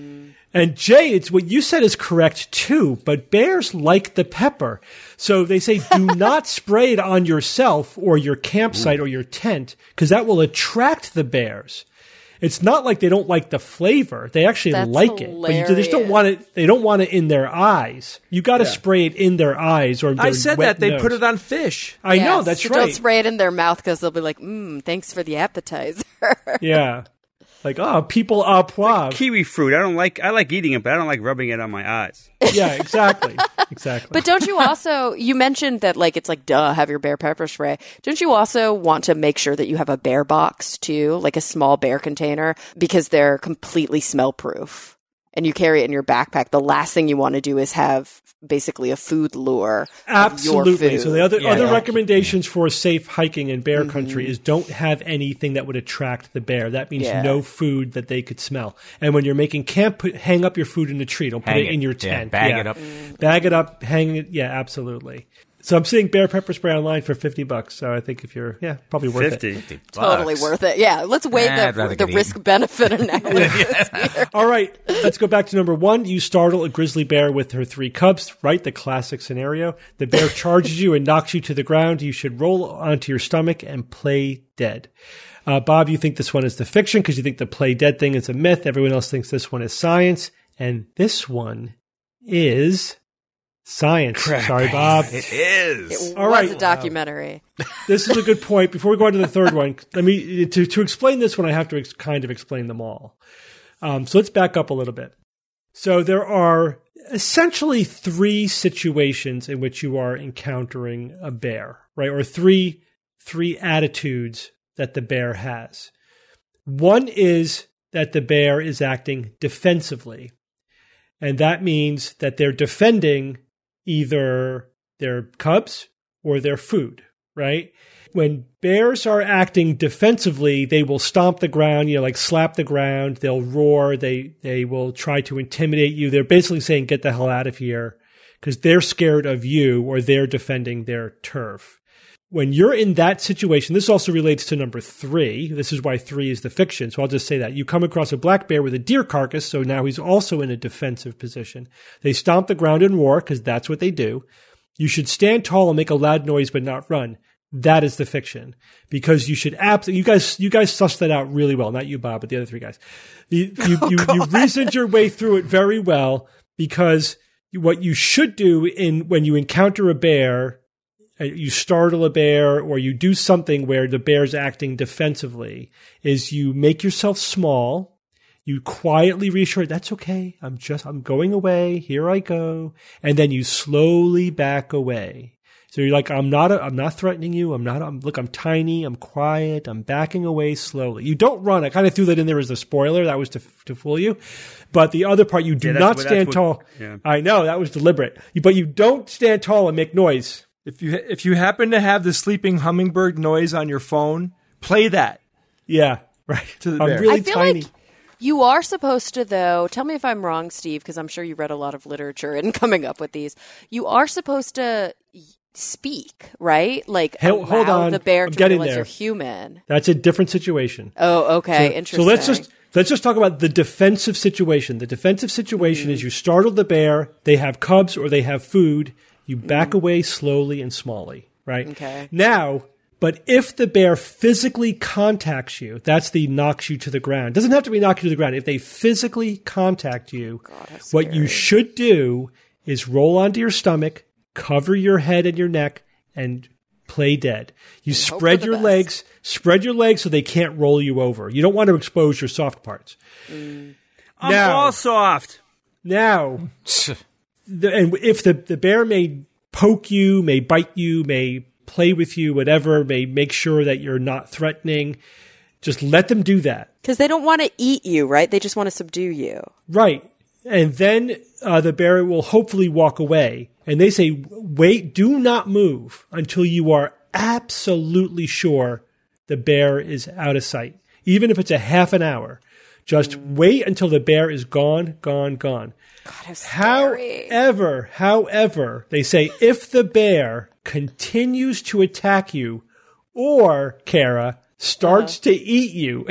And Jay, it's what you said is correct too, but bears like the pepper. So they say do not spray it on yourself or your campsite or your tent, because that will attract the bears. It's not like they don't like the flavor. They actually like it. But they just don't want it. They don't want it in their eyes. You got to spray it in their eyes or their I said wet that. They nose. put it on fish. I know, that's so right. Don't spray it in their mouth because they'll be like, thanks for the appetizer. Yeah. Like, people au poivre. Kiwi fruit. I like eating it, but I don't like rubbing it on my eyes. Yeah, exactly. Exactly. But don't you also, you mentioned that it's like, have your bear pepper spray. Don't you also want to make sure that you have a bear box too, like a small bear container, because they're completely smell proof. and you carry it in your backpack, the last thing you want to do is have basically a food lure. Absolutely. Of your food. So the other recommendations for safe hiking in bear country is don't have anything that would attract the bear. That means no food that they could smell. And when you're making camp, hang up your food in a tree. Don't put it in your tent. Bag it up. Bag it up, hang it. Yeah, absolutely. So I'm seeing bear pepper spray online for $50. So I think if you're, probably worth it. $50. Totally worth it. Yeah, let's weigh the risk-benefit analysis here. All right, let's go back to number 1. You startle a grizzly bear with her 3 cubs, right? The classic scenario. The bear charges you and knocks you to the ground. You should roll onto your stomach and play dead. Bob, you think this one is the fiction because you think the play dead thing is a myth. Everyone else thinks this one is science. And this one is science. Sorry, Bob. It is. It was a documentary. This is a good point. Before we go on to the third one, let me to explain this one, I have to kind of explain them all. So let's back up a little bit. So there are essentially 3 situations in which you are encountering a bear, right? Or three attitudes that the bear has. One is that the bear is acting defensively. And that means that they're defending either their cubs or their food, right? When bears are acting defensively, they will stomp the ground, like slap the ground. They'll roar. They will try to intimidate you. They're basically saying, get the hell out of here because they're scared of you or they're defending their turf. When you're in that situation, this also relates to number 3. This is why 3 is the fiction. So I'll just say that. You come across a black bear with a deer carcass, so now he's also in a defensive position. They stomp the ground and roar because that's what they do. You should stand tall and make a loud noise but not run. That is the fiction. Because you should absolutely, you guys sussed that out really well. Not you, Bob, but the other 3 guys. You reasoned your way through it very well because what you should do when you encounter a bear, you startle a bear or you do something where the bear's acting defensively, is you make yourself small. You quietly reassure, that's okay. I'm going away. Here I go. And then you slowly back away. So you're like, I'm not threatening you. I'm tiny. I'm quiet. I'm backing away slowly. You don't run. I kind of threw that in there as a spoiler. That was to fool you. But the other part, you do not stand tall. Yeah. I know that was deliberate, but you don't stand tall and make noise. If you happen to have the sleeping hummingbird noise on your phone, play that. Yeah, right. To the bear. Really I feel tiny. like you are supposed to, though. Tell me if I'm wrong, Steve, because I'm sure you read a lot of literature in coming up with these. You are supposed to speak, right? Like hold on, the bear I'm to getting realize there. you're human. That's a different situation. Oh, okay, interesting. So let's just talk about the defensive situation. The defensive situation is you startle the bear. They have cubs or they have food. You back away slowly and smallly, right? Okay. Now, but if the bear physically contacts you, that's the knocks you to the ground. It doesn't have to be knock you to the ground. If they physically contact you, what you should do is roll onto your stomach, cover your head and your neck, and play dead. You spread your legs so they can't roll you over. You don't want to expose your soft parts. I'm all soft. Now... and if the bear may poke you, may bite you, may play with you, whatever, may make sure that you're not threatening, just let them do that. Because they don't want to eat you, right? They just want to subdue you. Right. And then the bear will hopefully walk away. And they say, wait, do not move until you are absolutely sure the bear is out of sight. Even if it's a half an hour. Just wait until the bear is gone. God, how scary. However, they say if the bear continues to attack you or, Kara, starts to eat you,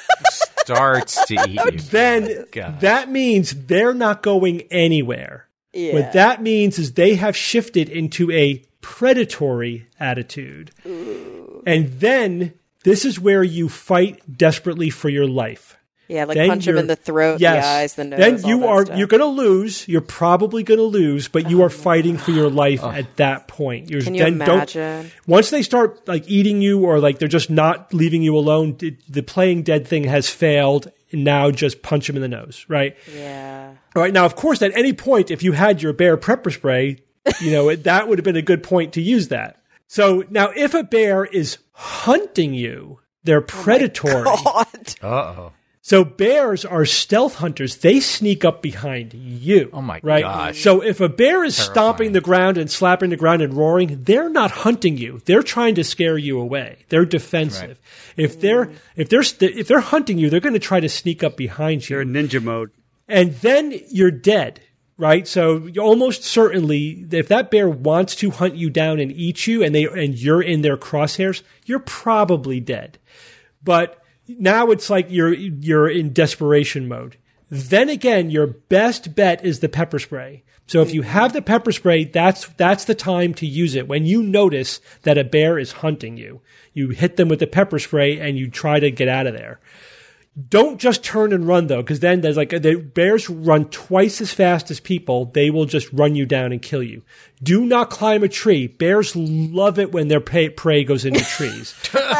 then that means they're not going anywhere. Yeah. What that means is they have shifted into a predatory attitude. Ooh. And then this is where you fight desperately for your life. Yeah, like punch him in the throat, the eyes, the nose. Then you're going to lose. You're probably going to lose, but you are fighting for your life at that point. Can you imagine? Once they start like eating you or like they're just not leaving you alone, the playing dead thing has failed. And now just punch him in the nose, right? Yeah. All right. Now, of course, at any point, if you had your bear pepper spray, that would have been a good point to use that. So now, if a bear is hunting you, they're predatory. Oh my God. Uh-oh. So bears are stealth hunters. They sneak up behind you. Oh, my right? gosh. So if a bear is stomping Terrifying. the ground and slapping the ground and roaring, they're not hunting you. They're trying to scare you away. They're defensive. Right. If they're hunting you, they're going to try to sneak up behind you. They're in ninja mode. And then you're dead, right? So you almost certainly, if that bear wants to hunt you down and eat you, and you're in their crosshairs, you're probably dead. But now it's like you're in desperation mode. Then again, your best bet is the pepper spray. So if you have the pepper spray, that's the time to use it. When you notice that a bear is hunting you, you hit them with the pepper spray and you try to get out of there. Don't just turn and run though, because then there's the bears run twice as fast as people. They will just run you down and kill you. Do not climb a tree. Bears love it when their prey goes into trees.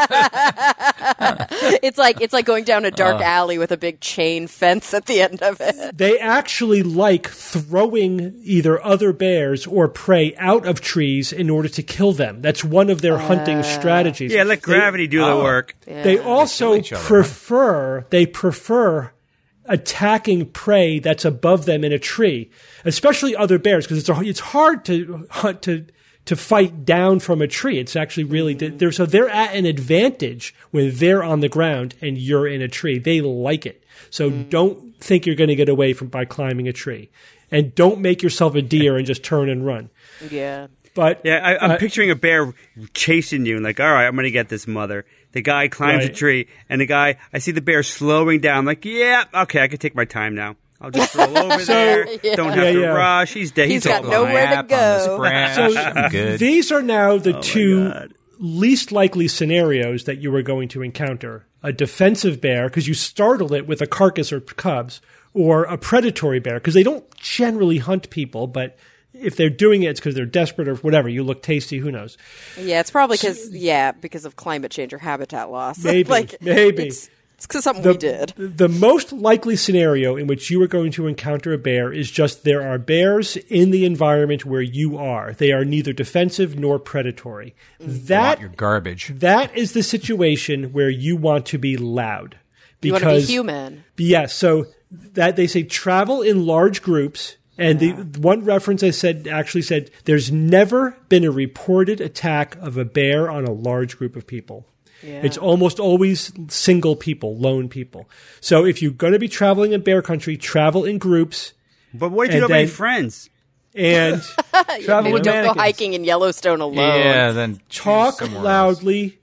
It's like going down a dark alley with a big chain fence at the end of it. They actually like throwing either other bears or prey out of trees in order to kill them. That's one of their hunting strategies. Yeah, let gravity do the work. They also each other, prefer attacking prey that's above them in a tree, especially other bears, because it's hard to hunt to fight down from a tree. It's actually really so they're at an advantage when they're on the ground and you're in a tree. They like it. So don't think you're going to get away by climbing a tree, and don't make yourself a deer and just turn and run. Yeah. But Yeah, I'm picturing a bear chasing you and like, all right, I'm going to get this mother. The guy climbs a Right. tree, and I see the bear slowing down. Like, yeah, okay, I can take my time now. I'll just roll over there. Don't have to rush. He's dead. He's He's got all nowhere to Nap on this go. branch. So I'm good. these are now the two God. least likely scenarios that you are going to encounter. A defensive bear, because you startle it with a carcass or cubs, or a predatory bear, because they don't generally hunt people, but if they're doing it, it's because they're desperate or whatever. You look tasty, who knows? Yeah, it's probably because of climate change or habitat loss. Maybe. It's because something we did. The most likely scenario in which you are going to encounter a bear is just there are bears in the environment where you are. They are neither defensive nor predatory. Want your garbage. That is the situation where you want to be loud. You want to be human. Yes. So that they say travel in large groups. And the one reference actually said there's never been a reported attack of a bear on a large group of people. Yeah. It's almost always single people, lone people. So if you're going to be traveling in bear country, travel in groups But what if you And don't have any then- friends? and travel Maybe with don't go mannequins. hiking in Yellowstone alone. Yeah, then Talk choose somewhere loudly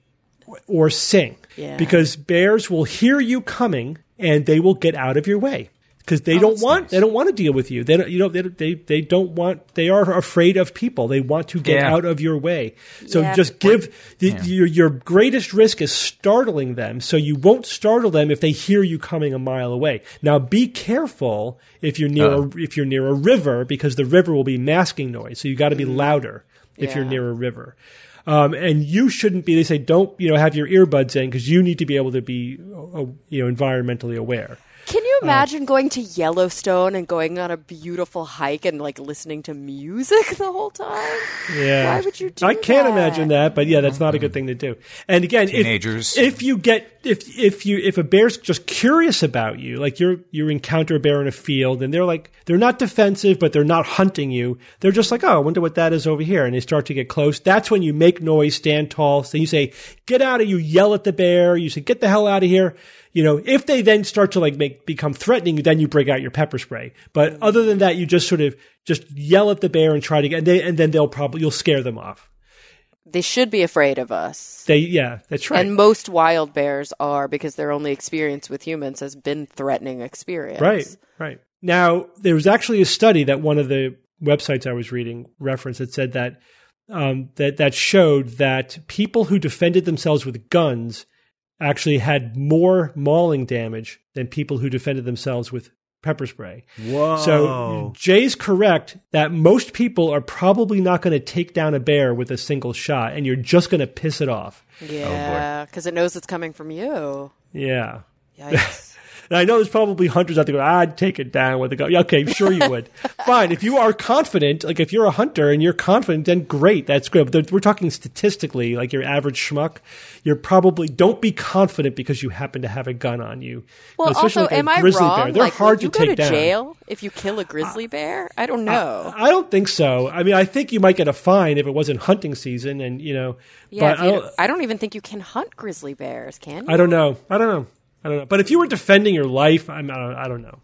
or sing. Yeah. Because bears will hear you coming and they will get out of your way. Because they don't want to deal with you. They are afraid of people. They want to get Yeah. out of your way. So Yeah. just give your greatest risk is startling them. So you won't startle them if they hear you coming a mile away. Now be careful if you're near a river, because the river will be masking noise. So you got to be louder if you're Yeah. near a river. And you shouldn't be. They say don't have your earbuds in, because you need to be able to be environmentally aware. Can you imagine going to Yellowstone and going on a beautiful hike and listening to music the whole time? Yeah. Why would you do I can't that? imagine that, but yeah, that's not a good thing to do. And again, Teenagers. if a bear's just curious about you, like you encounter a bear in a field and they're not defensive, but they're not hunting you. They're just like, oh, I wonder what that is over here. And they start to get close. That's when you make noise, stand tall. So you say, get out of, you yell at the bear. You say, get the hell out of here. If they then start to become threatening, then you break out your pepper spray. But other than that, you just sort of just yell at the bear and try to get, and then you'll scare them off. They should be afraid of us. That's right. And most wild bears are, because their only experience with humans has been threatening experience. Right. Now, there was actually a study that one of the websites I was reading referenced that said that that showed that people who defended themselves with guns actually had more mauling damage than people who defended themselves with pepper spray. Whoa. So Jay's correct that most people are probably not going to take down a bear with a single shot, and you're just going to piss it off. Yeah, because it knows it's coming from you. Yeah. Yikes. And I know there's probably hunters out there going, I'd take it down with a gun. Yeah, okay, sure you would. Fine. If you are confident, like if you're a hunter and you're confident, then great. That's good. But we're talking statistically, like your average schmuck, you're probably, don't be confident because you happen to have a gun on you. Well, especially also, like a am I grizzly wrong? bear. They're like, hard will you to take go to down. jail if you kill a grizzly bear? I don't know. I don't think so. I mean, I think you might get a fine if it wasn't hunting season and, Yeah, but I don't even think you can hunt grizzly bears, can you? I don't know. But if you were defending your life, I don't know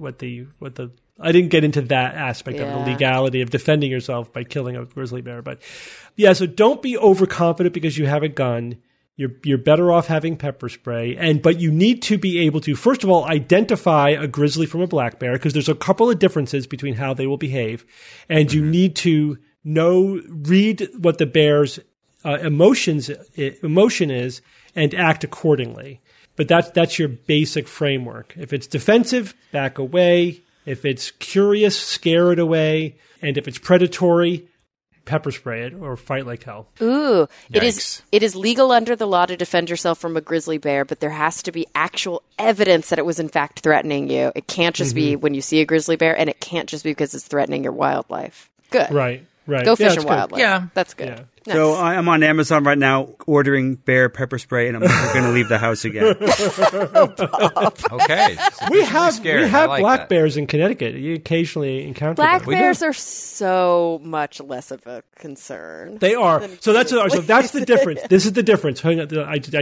I didn't get into that aspect of the legality of defending yourself by killing a grizzly bear. But yeah, so don't be overconfident because you have a gun. You're better off having pepper spray, but you need to be able to, first of all, identify a grizzly from a black bear because there's a couple of differences between how they will behave, and you need to read what the bear's emotion is and act accordingly. But that's your basic framework. If it's defensive, back away. If it's curious, scare it away. And if it's predatory, pepper spray it or fight like hell. Ooh, Yikes. it is legal under the law to defend yourself from a grizzly bear, but there has to be actual evidence that it was in fact threatening you. It can't just be when you see a grizzly bear, and it can't just be because it's threatening your wildlife. Good. Right. Go fishing that's good. wildlife. Yeah. That's good. Yeah. Nice. So I'm on Amazon right now ordering bear pepper spray, and I'm never going to leave the house again. Okay. We have Scary. I like black that. bears in Connecticut. You occasionally encounter Black them. bears are so much less of a concern. They are. So that's the difference. This is the difference. Hang on,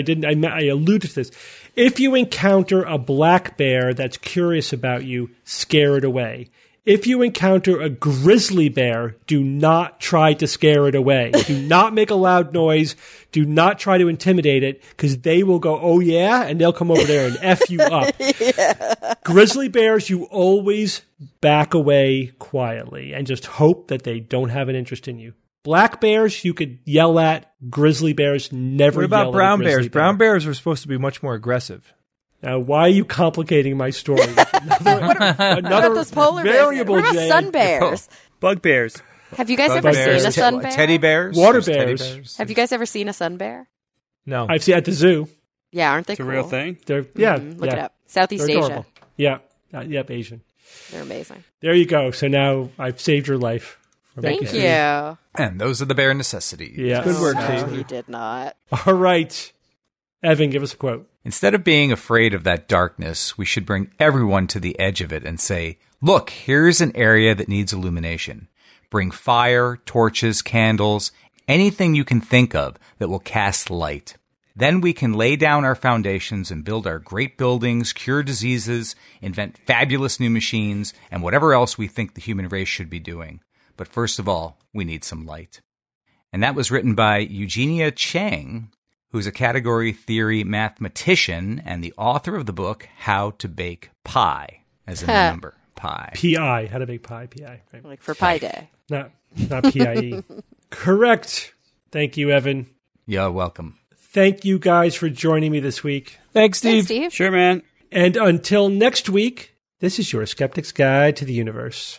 I alluded to this. If you encounter a black bear that's curious about you, scare it away. If you encounter a grizzly bear, do not try to scare it away. Do not make a loud noise. Do not try to intimidate it because they will go, oh yeah, and they'll come over there and F you up. Yeah. Grizzly bears, you always back away quietly and just hope that they don't have an interest in you. Black bears, you could yell at. Grizzly bears, never What about yell at brown a grizzly bears? bear. Brown bears are supposed to be much more aggressive. Now, why are you complicating my story? Another What about those polar variable, bears? What about Jay? sun bears? Bugbears. Have you guys Bug ever bears, seen a sun bear? Teddy bears, Water There's bears. Have you guys ever seen a sun bear? No. I've seen at the zoo. Yeah, aren't they It's a cool? real thing. They're Look it up. Southeast They're Asia. adorable. Yeah. Yep, Asian. They're amazing. There you go. So now I've saved your life. Thank you. And those are the bare necessities. Yeah. Good work, No, Steve. you did not. All right. Evan, give us a quote. Instead of being afraid of that darkness, we should bring everyone to the edge of it and say, look, here's an area that needs illumination. Bring fire, torches, candles, anything you can think of that will cast light. Then we can lay down our foundations and build our great buildings, cure diseases, invent fabulous new machines, and whatever else we think the human race should be doing. But first of all, we need some light. And that was written by Eugenia Chang, who's a category theory mathematician and the author of the book How to Bake Pie, as in the number pi. P.I. How to make pie. P.I. Right. Like for Pi Day. Not P.I.E. Correct. Thank you, Evan. You're welcome. Thank you guys for joining me this week. Thanks, Steve. Thanks, Steve. Sure, man. And until next week, this is your Skeptic's Guide to the Universe.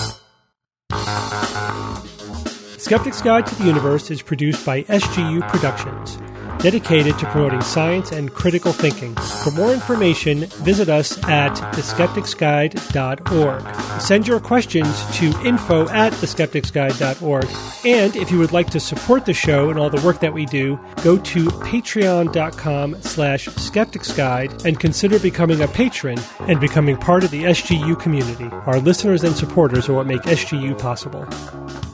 Skeptic's Guide to the Universe is produced by SGU Productions, dedicated to promoting science and critical thinking. For more information, visit us at theskepticsguide.org. Send your questions to info@theskepticsguide.org. And if you would like to support the show and all the work that we do, go to patreon.com/skepticsguide and consider becoming a patron and becoming part of the SGU community. Our listeners and supporters are what make SGU possible.